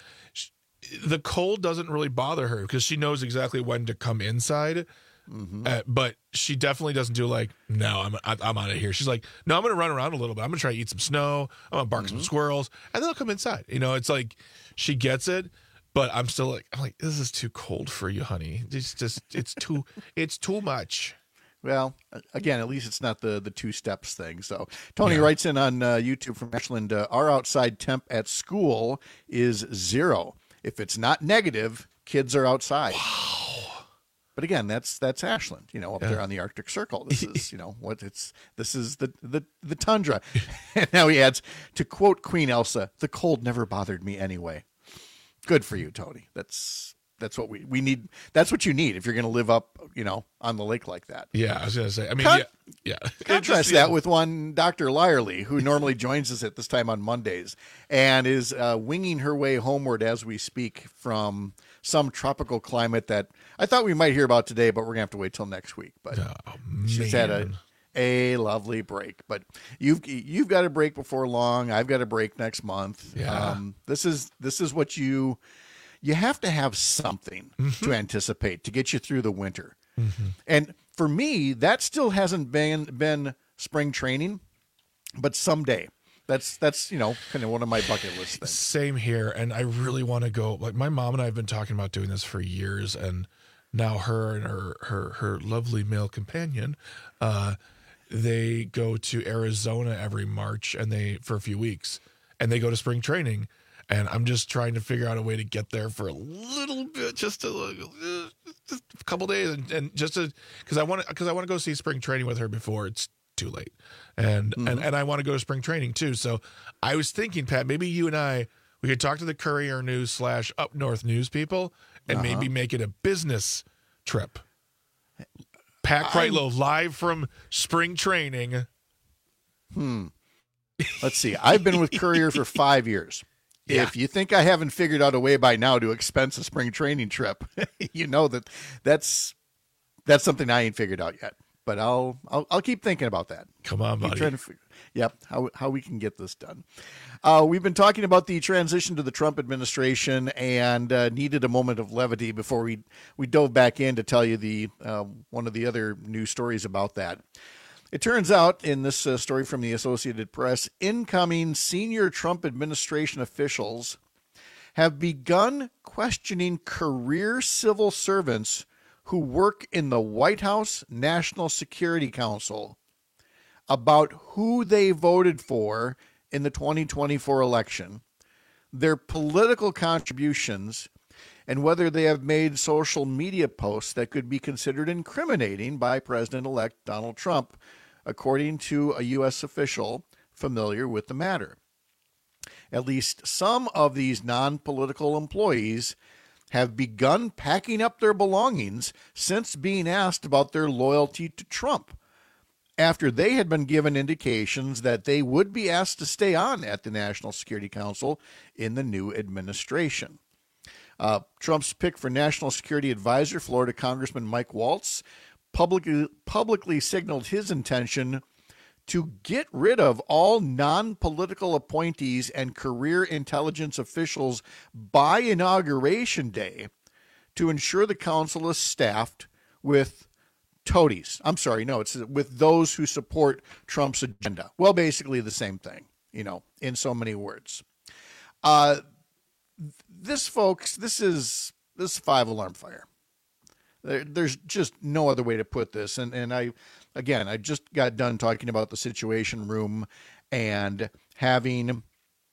Speaker 19: The cold doesn't really bother her because she knows exactly when to come inside. Mm-hmm. But she definitely doesn't do no, I'm out of here. She's like, no, I'm going to run around a little bit. I'm going to try to eat some snow. I'm going to bark some squirrels, and then I'll come inside. It's like she gets it, but I'm still I'm like, this is too cold for you, honey. It's too much.
Speaker 18: Well, again, at least it's not the 2 steps thing. So Tony writes in on YouTube from Ashland, our outside temp at school is 0. If it's not negative, kids are outside. Wow. But again, that's Ashland, up there on the Arctic Circle. This is, this is the tundra. And now he adds, to quote Queen Elsa, the cold never bothered me anyway. Good for you, Tony. That's what we need. That's what you need if you're going to live up, on the lake like that.
Speaker 19: Yeah, I was going to say. I mean, yeah.
Speaker 18: Contrast that with one Dr. Lyerly, who normally joins us at this time on Mondays and is winging her way homeward as we speak from some tropical climate that I thought we might hear about today, but we're going to have to wait till next week. But she's had a lovely break. But you've got a break before long. I've got a break next month.
Speaker 19: Yeah.
Speaker 18: This is what you have to have something to anticipate to get you through the winter. Mm-hmm. And for me, that still hasn't been spring training, but someday. That's kind of one of my bucket list things.
Speaker 19: Same here, and I really want to go. Like my mom and I have been talking about doing this for years, and now her and her lovely male companion, they go to Arizona every March, and for a few weeks. and they go to spring training. And I'm just trying to figure out a way to get there for a little bit, just a couple days, and just because I want to go see spring training with her before it's too late, and I want to go to spring training too. So I was thinking, Pat, maybe you and we could talk to the Courier News / Up North News people, and maybe make it a business trip. Pat Kreitlow live from spring training.
Speaker 18: Let's see. I've been with Courier for 5 years. Yeah. If you think I haven't figured out a way by now to expense a spring training trip, you know that's something I ain't figured out yet. But I'll keep thinking about that.
Speaker 19: Come on, buddy.
Speaker 18: Trying to how we can get this done. We've been talking about the transition to the Trump administration and needed a moment of levity before we dove back in to tell you the one of the other news stories about that. It turns out, in this story from the Associated Press, incoming senior Trump administration officials have begun questioning career civil servants who work in the White House National Security Council about who they voted for in the 2024 election, their political contributions, and whether they have made social media posts that could be considered incriminating by President-elect Donald Trump, according to a U.S. official familiar with the matter. At least some of these non-political employees have begun packing up their belongings since being asked about their loyalty to Trump, after they had been given indications that they would be asked to stay on at the National Security Council in the new administration. Trump's pick for National Security Advisor, Florida Congressman Mike Waltz, publicly signaled his intention to get rid of all non-political appointees and career intelligence officials by Inauguration Day to ensure the council is staffed with toadies. I'm sorry, no, it's with those who support Trump's agenda. Well, basically the same thing, in so many words. This, folks, this is 5-alarm fire. There's just no other way to put this. And I just got done talking about the Situation Room and having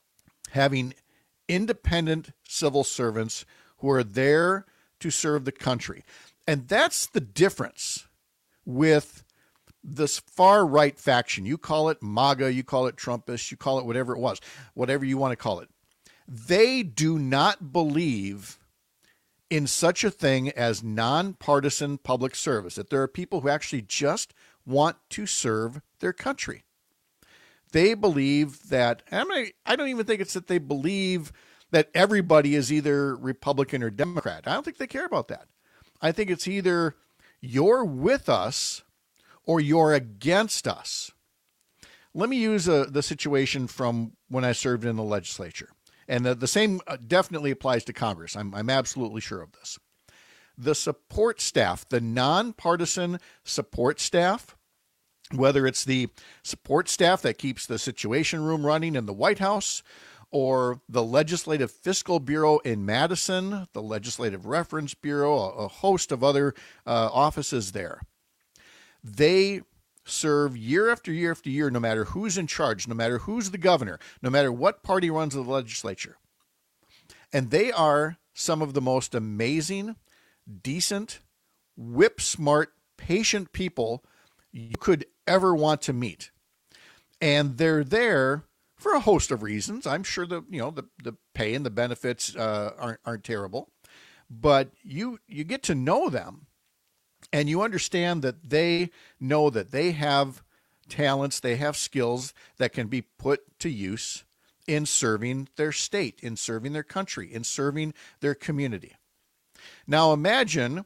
Speaker 18: independent civil servants who are there to serve the country. And that's the difference with this far-right faction. You call it MAGA, you call it Trumpist, you call it whatever it was, whatever you want to call it. They do not believe in such a thing as nonpartisan public service, that there are people who actually just want to serve their country. They believe that, I don't even think it's that they believe that everybody is either Republican or Democrat. I don't think they care about that. I think it's either you're with us or you're against us. Let me use the situation from when I served in the legislature. And the same definitely applies to Congress. I'm absolutely sure of this. The support staff, the nonpartisan support staff, whether it's the support staff that keeps the Situation Room running in the White House, or the Legislative Fiscal Bureau in Madison, the Legislative Reference Bureau, a host of other offices there, they serve year after year after year, no matter who's in charge, no matter who's the governor, no matter what party runs the legislature. And they are some of the most amazing, decent, whip-smart, patient people you could ever want to meet. And they're there for a host of reasons. I'm sure the pay and the benefits aren't terrible, but you get to know them. And you understand that they know that they have talents, they have skills that can be put to use in serving their state, in serving their country, in serving their community. Now imagine,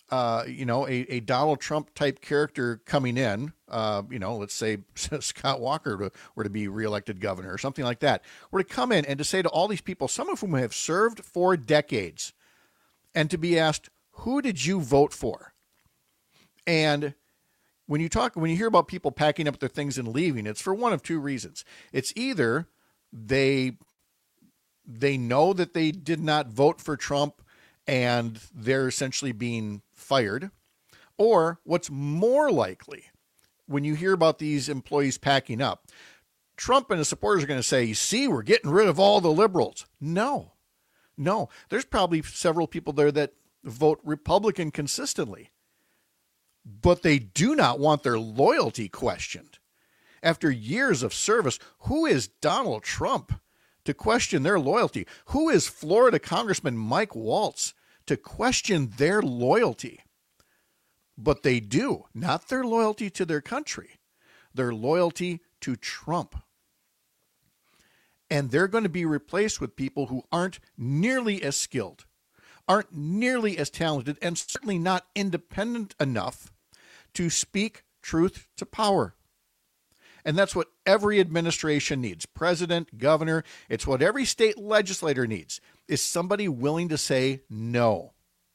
Speaker 18: a Donald Trump type character coming in, let's say Scott Walker were to be reelected governor or something like that, were to come in and to say to all these people, some of whom have served for decades, and to be asked, who did you vote for? And when you hear about people packing up their things and leaving, it's for one of two reasons. It's either they know that they did not vote for Trump and they're essentially being fired, or what's more likely, when you hear about these employees packing up, Trump and his supporters are going to say, you see, we're getting rid of all the liberals. No. There's probably several people there that vote Republican consistently, but they do not want their loyalty questioned. After years of service, who is Donald Trump to question their loyalty? Who is Florida Congressman Mike Waltz to question their loyalty? But they do, not their loyalty to their country, their loyalty to Trump. And they're going to be replaced with people who aren't nearly as skilled, aren't nearly as talented, and certainly not independent enough to speak truth to power. And that's what every administration needs. President, governor, it's what every state legislator needs, is somebody willing to say no.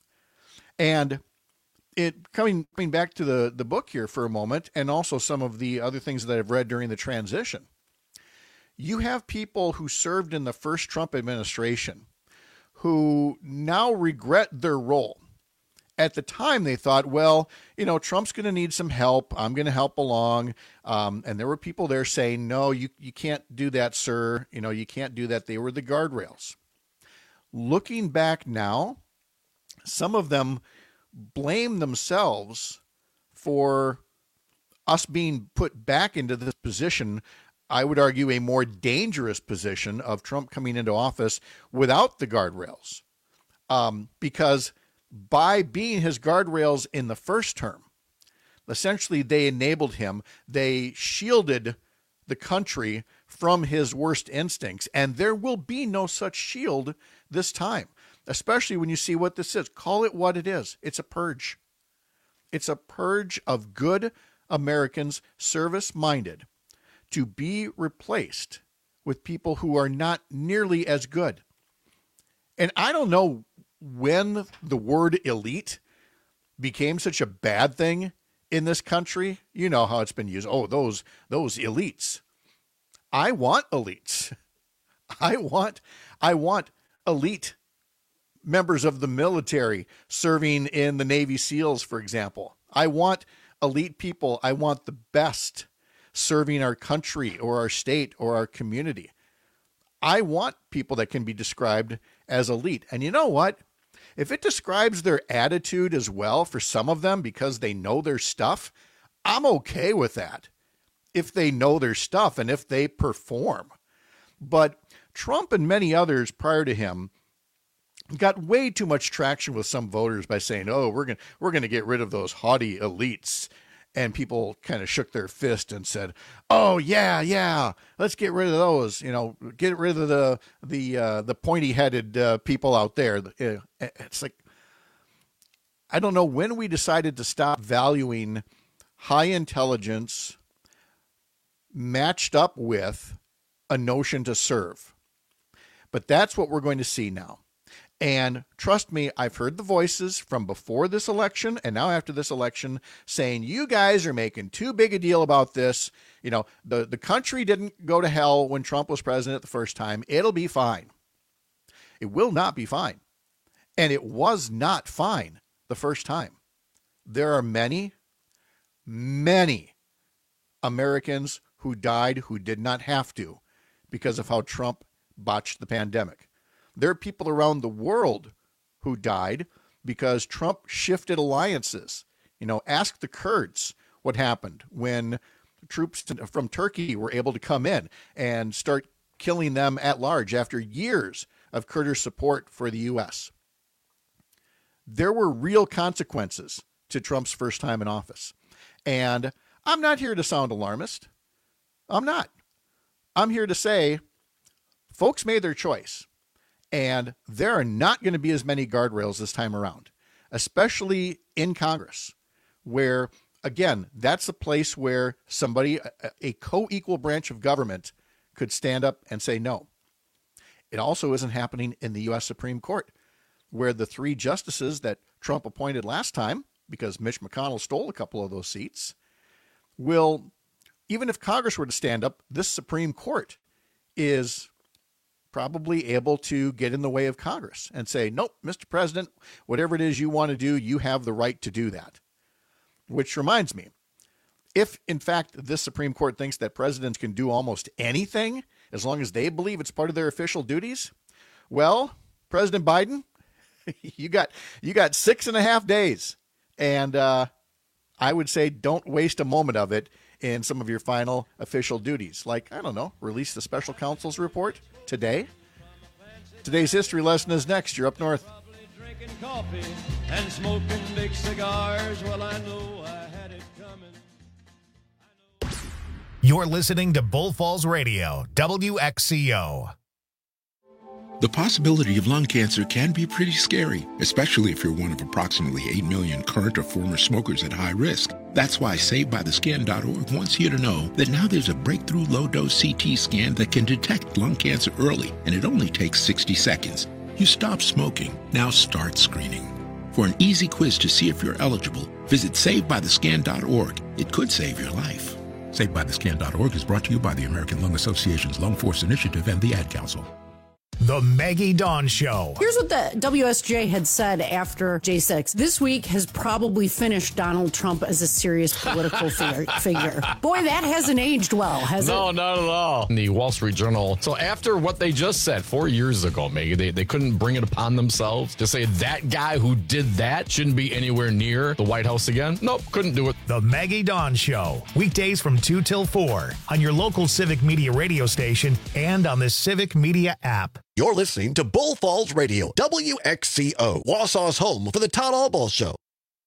Speaker 18: And it coming back to the book here for a moment, and also some of the other things that I've read during the transition. You have people who served in the first Trump administration who now regret their role. At the time, they thought, well, Trump's going to need some help. I'm going to help along. And there were people there saying, no, you can't do that, sir. You can't do that. They were the guardrails. Looking back now, some of them blame themselves for us being put back into this position, I would argue a more dangerous position of Trump coming into office without the guardrails. Because by being his guardrails in the first term, essentially they enabled him, they shielded the country from his worst instincts. And there will be no such shield this time, especially when you see what this is. Call it what it is. It's a purge. It's a purge of good Americans, service-minded, to be replaced with people who are not nearly as good. And I don't know when the word elite became such a bad thing in this country. You know how it's been used. Oh, those elites. I want elites. I want elite members of the military serving in the Navy SEALs, for example. I want elite people. I want the best serving our country or our state or our community. I want people that can be described as elite. And you know what? If it describes their attitude as well for some of them because they know their stuff, I'm okay with that. If they know their stuff and if they perform. But Trump and many others prior to him got way too much traction with some voters by saying, oh, we're going to get rid of those haughty elites. And people kind of shook their fist and said, oh, yeah, let's get rid of those, get rid of the pointy-headed people out there. It's like, I don't know when we decided to stop valuing high intelligence matched up with a notion to serve. But that's what we're going to see now. And trust me, I've heard the voices from before this election and now after this election saying, you guys are making too big a deal about this. The country didn't go to hell when Trump was president the first time. It'll be fine. It will not be fine. And it was not fine the first time. There are many, many Americans who died who did not have to because of how Trump botched the pandemic. There are people around the world who died because Trump shifted alliances. Ask the Kurds what happened when troops from Turkey were able to come in and start killing them at large after years of Kurdish support for the U.S. There were real consequences to Trump's first time in office. And I'm not here to sound alarmist. I'm not. I'm here to say folks made their choice. And there are not going to be as many guardrails this time around, especially in Congress, where, again, that's a place where somebody, a co-equal branch of government, could stand up and say no. It also isn't happening in the U.S. Supreme Court, where the 3 justices that Trump appointed last time, because Mitch McConnell stole a couple of those seats, will, even if Congress were to stand up, this Supreme Court is probably able to get in the way of Congress and say, nope, Mr. President, whatever it is you want to do, you have the right to do that. Which reminds me, if in fact this Supreme Court thinks that presidents can do almost anything as long as they believe it's part of their official duties, well, President Biden, you got 6.5 days. And I would say don't waste a moment of it in some of your final official duties. Like, I don't know, release the special counsel's report today. Today's history lesson is next. You're up north.
Speaker 2: Drinking coffee and smoking big cigars. Well, I know I had it coming.
Speaker 1: You're listening to Bull Falls Radio, WXCO.
Speaker 3: The possibility of lung cancer can be pretty scary, especially if you're one of approximately 8 million current or former smokers at high risk. That's why SaveByTheScan.org wants you to know that now there's a breakthrough low-dose CT scan that can detect lung cancer early, and it only takes 60 seconds. You stop smoking, now start screening. For an easy quiz to see if you're eligible, visit SaveByTheScan.org. It could save your life. SaveByTheScan.org is brought to you by the American Lung Association's Lung Force Initiative and the Ad Council.
Speaker 1: The Maggie Dawn Show.
Speaker 6: Here's what the WSJ had said after J6. This week has probably finished Donald Trump as a serious political figure. Boy, that hasn't aged well, has it?
Speaker 26: No, not at all. In the Wall Street Journal. So after what they just said 4 years ago, Maggie, they couldn't bring it upon themselves to say that guy who did that shouldn't be anywhere near the White House again. Nope, couldn't do it.
Speaker 1: The Maggie Dawn Show. Weekdays from 2 till 4 on your local Civic Media radio station and on the Civic Media app.
Speaker 8: You're listening to Bull Falls Radio, WXCO, Wausau's home for the Todd Albaugh Show.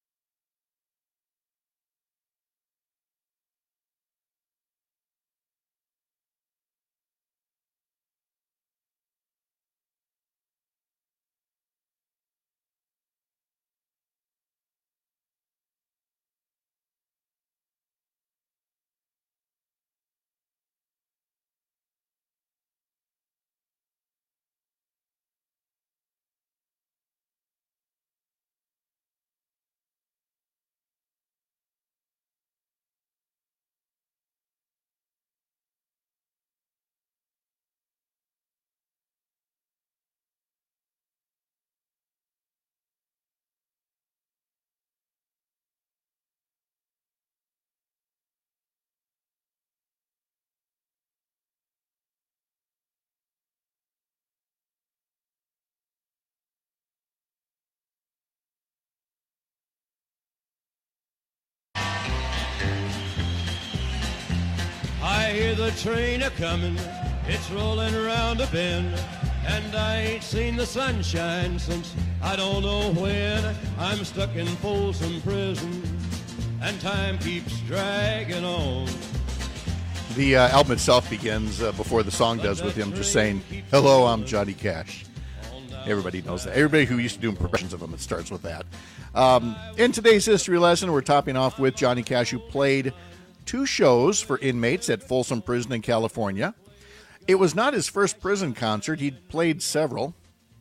Speaker 2: I hear the train a-comin', it's rolling around a bend, and I ain't seen the sunshine since I don't know when. I'm stuck in Folsom Prison, and time keeps dragging on.
Speaker 18: The album itself begins before the song does with him just saying, "Hello, I'm Johnny Cash." Everybody knows that. Everybody who used to do impressions of him, it starts with that. In today's history lesson, we're topping off with Johnny Cash, who played 2 shows for inmates at Folsom Prison in California. It was not his first prison concert. He'd played several.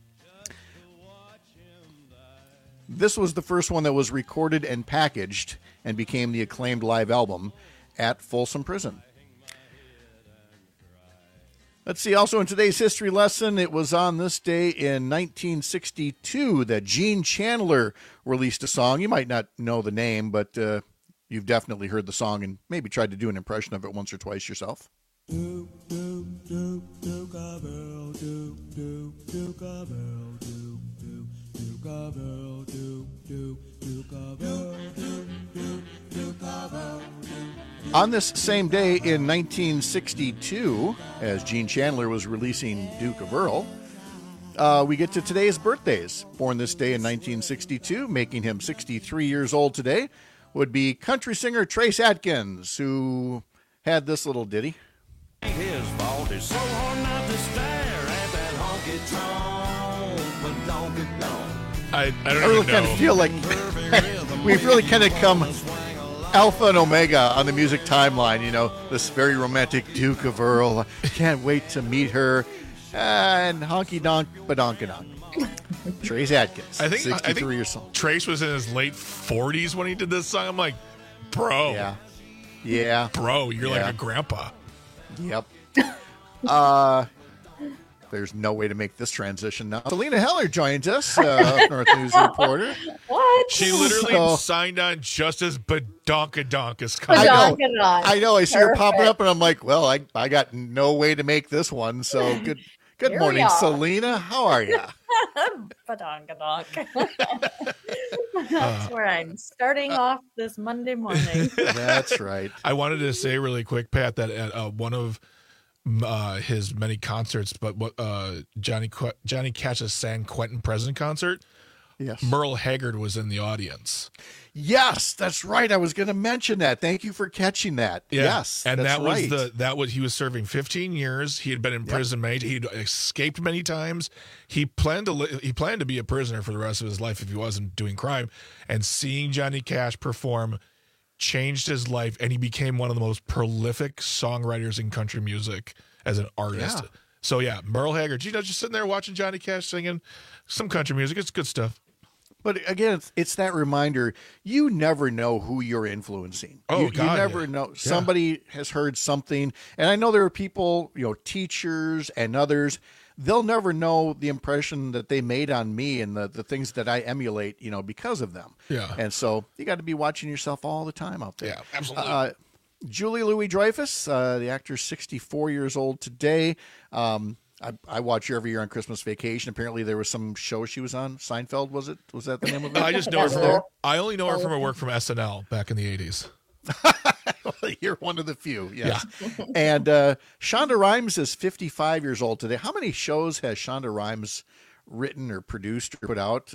Speaker 18: This was the first one that was recorded and packaged and became the acclaimed live album at Folsom Prison. Let's see, also in today's history lesson, it was on this day in 1962 that Gene Chandler released a song. You might not know the name, but you've definitely heard the song and maybe tried to do an impression of it once or twice yourself. On this same day in 1962, as Gene Chandler was releasing Duke of Earl, we get to today's birthdays. Born this day in 1962, making him 63 years old today, would be country singer Trace Atkins, who had this little ditty.
Speaker 23: His fault is so hard not to stare at that honky-tonk, but don't get down.
Speaker 19: I don't
Speaker 18: really
Speaker 19: even know.
Speaker 18: kind of feel like we've really kind of come alpha and omega on the music timeline. You know, this very romantic Duke of Earl. Can't wait to meet her. And honky donk, badonka-donk. Trace Atkins,
Speaker 19: I
Speaker 18: 63
Speaker 19: think
Speaker 18: years old.
Speaker 19: Trace was in his late 40s when he did this song. I'm like, bro.
Speaker 18: Yeah.
Speaker 19: Bro, you're like a grandpa.
Speaker 18: Yep. There's no way to make this transition now. Selena Heller joins us, North News reporter.
Speaker 9: What? What?
Speaker 19: She literally
Speaker 18: So-
Speaker 19: signed on just as Badonkadonk is
Speaker 18: I
Speaker 19: coming.
Speaker 18: know. I know. I see her popping up, and I'm like, well, I got no way to make this one. So good
Speaker 9: Here we
Speaker 18: morning,
Speaker 9: are.
Speaker 18: Selena. How are you?
Speaker 9: Badongadonk. That's where I'm starting off this Monday morning.
Speaker 18: That's right.
Speaker 19: I wanted to say really quick, Pat, that at one of his many concerts, but Johnny Cash's San Quentin President concert,
Speaker 18: yes,
Speaker 19: Merle Haggard was in the audience.
Speaker 18: Yes, that's right. I was going to mention that. Thank you for catching that.
Speaker 19: Yeah.
Speaker 18: Yes,
Speaker 19: and
Speaker 18: that's
Speaker 19: that was he was serving 15 years. He had been imprisonment. He'd escaped many times. He planned to be a prisoner for the rest of his life if he wasn't doing crime. And seeing Johnny Cash perform changed his life, and he became one of the most prolific songwriters in country music as an artist.
Speaker 18: Yeah.
Speaker 19: So yeah, Merle Haggard, just sitting there watching Johnny Cash singing some country music. It's good stuff.
Speaker 18: But again, it's that reminder, you never know who you're influencing.
Speaker 19: Oh,
Speaker 18: you
Speaker 19: God,
Speaker 18: never
Speaker 19: yeah.
Speaker 18: know.
Speaker 19: Yeah.
Speaker 18: Somebody has heard something. And I know there are people, teachers and others, they'll never know the impression that they made on me and the things that I emulate, because of them.
Speaker 19: Yeah.
Speaker 18: And so you got to be watching yourself all the time out there.
Speaker 19: Yeah, absolutely.
Speaker 18: Julie Louis-Dreyfus, the actor, 64 years old today. I watch her every year on Christmas Vacation. Apparently, there was some show she was on. Seinfeld, was it? Was that the name of it?
Speaker 19: I just know her I only know her from her work from SNL back in the 80s.
Speaker 18: You're one of the few, yes. Yeah. And Shonda Rhimes is 55 years old today. How many shows has Shonda Rhimes written or produced or put out?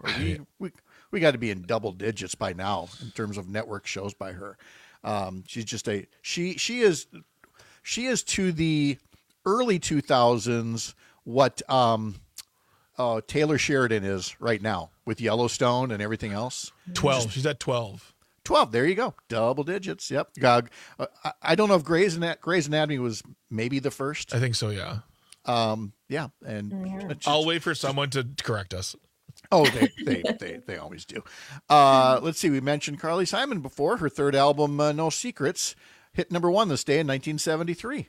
Speaker 18: We got to be in double digits by now in terms of network shows by her. She's just she is to the early 2000s what Taylor Sheridan is right now with Yellowstone and everything else.
Speaker 19: 12. She's at 12.
Speaker 18: 12. There you go. Double digits. Yep. I don't know if Grey's Anatomy was maybe the first.
Speaker 19: I think so, yeah.
Speaker 18: Yeah. And
Speaker 19: I'll wait for someone to correct us.
Speaker 18: Oh, they always do. Let's see. We mentioned Carly Simon before. Her third album, No Secrets, hit number 1 this day in 1973.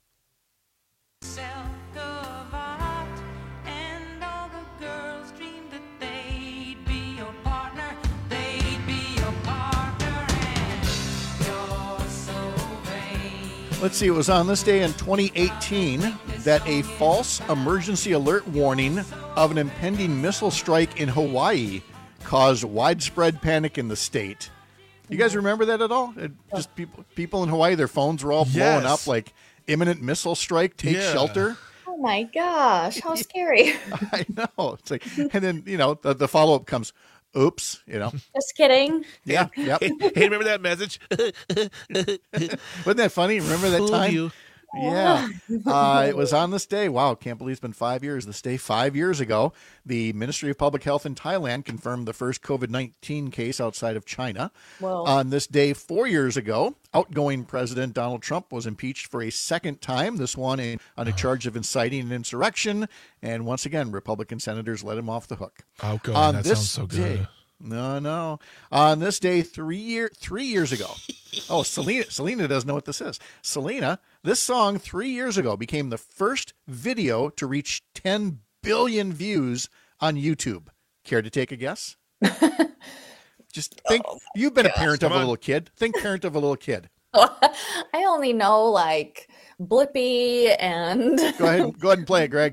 Speaker 18: Let's see, it was on this day in 2018 that a false emergency alert warning of an impending missile strike in Hawaii caused widespread panic in the state. You guys remember that at all? Just people in Hawaii, their phones were all blowing up like imminent missile strike, take shelter.
Speaker 9: Oh my gosh, how scary.
Speaker 18: I know. It's like, and then, the follow-up comes, oops,
Speaker 9: Just kidding.
Speaker 18: Yeah, yep.
Speaker 19: Hey, remember that message?
Speaker 18: Wasn't that funny? Remember that
Speaker 19: Fooled
Speaker 18: time?
Speaker 19: you.
Speaker 18: Yeah. It was on this day. Wow, can't believe it's been 5 years. This day 5 years ago, the Ministry of Public Health in Thailand confirmed the first COVID-19 case outside of China.
Speaker 9: Whoa.
Speaker 18: On this day 4 years ago, outgoing President Donald Trump was impeached for a second time, this one on a charge of inciting an insurrection. And once again, Republican senators let him off the hook.
Speaker 19: Oh, God,
Speaker 18: On
Speaker 19: that
Speaker 18: this
Speaker 19: sounds so good.
Speaker 18: day- No. On this day, 3 years ago. Oh, Selena doesn't know what this is. Selena, this song 3 years ago became the first video to reach 10 billion views on YouTube. Care to take a guess? Just think, you've been a parent of a little kid. Think parent of a little kid.
Speaker 9: I only know like Blippi and.
Speaker 18: Go ahead and play it, Greg.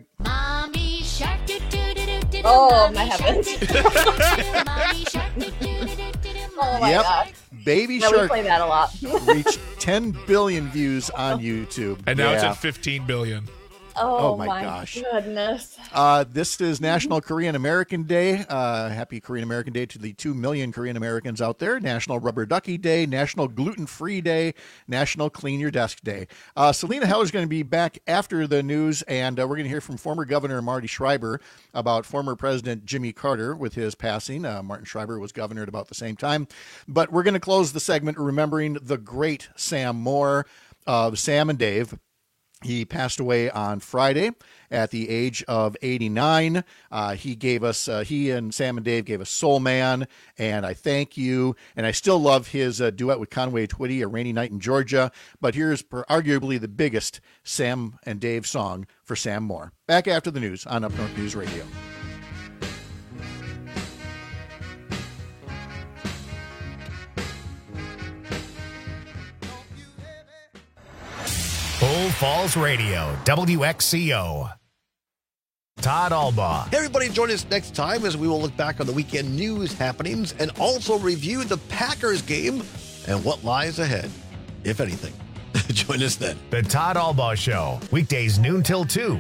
Speaker 9: Oh my heavens! Oh my
Speaker 18: Yep.
Speaker 9: gosh!
Speaker 18: Baby
Speaker 9: Yeah, we
Speaker 18: Shark
Speaker 9: play that a lot.
Speaker 18: reached 10 billion views on YouTube.
Speaker 19: And now it's
Speaker 18: Yeah.
Speaker 19: at 15 billion.
Speaker 9: Oh,
Speaker 18: my gosh.
Speaker 9: Goodness.
Speaker 18: This is National Korean American Day. Happy Korean American Day to the 2 million Korean Americans out there. National Rubber Ducky Day, National Gluten-Free Day, National Clean Your Desk Day. Selena Heller's going to be back after the news, and we're going to hear from former Governor Marty Schreiber about former President Jimmy Carter with his passing. Martin Schreiber was governor at about the same time. But we're going to close the segment remembering the great Sam Moore of Sam and Dave. He passed away on Friday at the age of 89. He gave us, he and Sam and Dave gave us Soul Man and I Thank You. And I still love his duet with Conway Twitty, A Rainy Night in Georgia. But here's arguably the biggest Sam and Dave song for Sam Moore. Back after the news on Up North News Radio.
Speaker 1: Falls Radio, WXCO. Todd Albaugh.
Speaker 25: Hey, everybody, join us next time as we will look back on the weekend news happenings and also review the Packers game and what lies ahead, if anything. Join us then.
Speaker 1: The Todd Albaugh Show, weekdays noon till 2.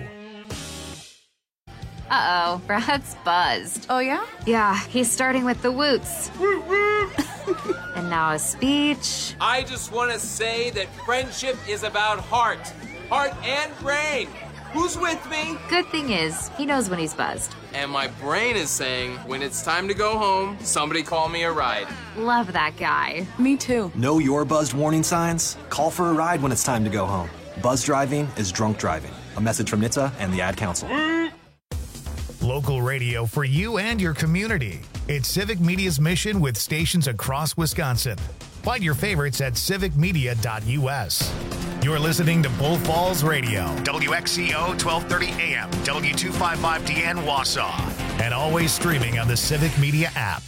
Speaker 10: Uh-oh, Brad's buzzed.
Speaker 9: Oh, yeah?
Speaker 10: Yeah, he's starting with the woots. And now a speech.
Speaker 11: I just want to say that friendship is about heart and brain. Who's with me?
Speaker 10: Good thing is, he knows when he's buzzed.
Speaker 11: And my brain is saying, when it's time to go home, somebody call me a ride.
Speaker 10: Love that guy.
Speaker 9: Me too.
Speaker 12: Know your buzzed warning signs? Call for a ride when it's time to go home. Buzz driving is drunk driving. A message from NHTSA and the Ad Council.
Speaker 1: Local radio for you and your community. It's Civic Media's mission with stations across Wisconsin. Find your favorites at civicmedia.us. You're listening to Bull Falls Radio, WXCO 1230 AM, W255DN Wausau, and always streaming on the Civic Media app.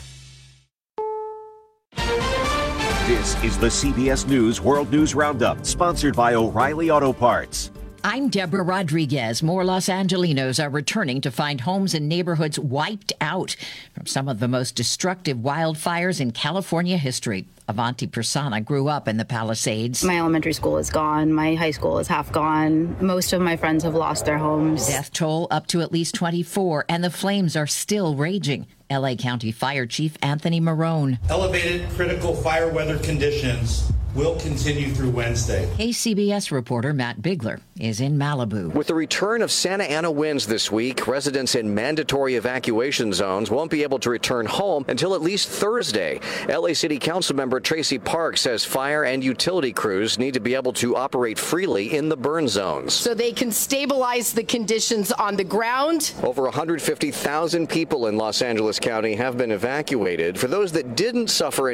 Speaker 13: This is the CBS News World News Roundup, sponsored by O'Reilly Auto Parts.
Speaker 16: I'm Deborah Rodriguez. More Los Angelinos are returning to find homes and neighborhoods wiped out from some of the most destructive wildfires in California history. Avanti Persana grew up in the Palisades.
Speaker 17: My elementary school is gone. My high school is half gone. Most of my friends have lost their homes.
Speaker 16: Death toll up to at least 24, and the flames are still raging. L.A. County Fire Chief Anthony Marone.
Speaker 27: Elevated critical fire weather conditions will continue through Wednesday.
Speaker 16: KCBS reporter Matt Bigler is in Malibu.
Speaker 28: With the return of Santa Ana winds this week, residents in mandatory evacuation zones won't be able to return home until at least Thursday. LA City Council member Tracy Park says fire and utility crews need to be able to operate freely in the burn zones,
Speaker 29: so they can stabilize the conditions on the ground.
Speaker 28: Over 150,000 people in Los Angeles County have been evacuated. For those that didn't suffer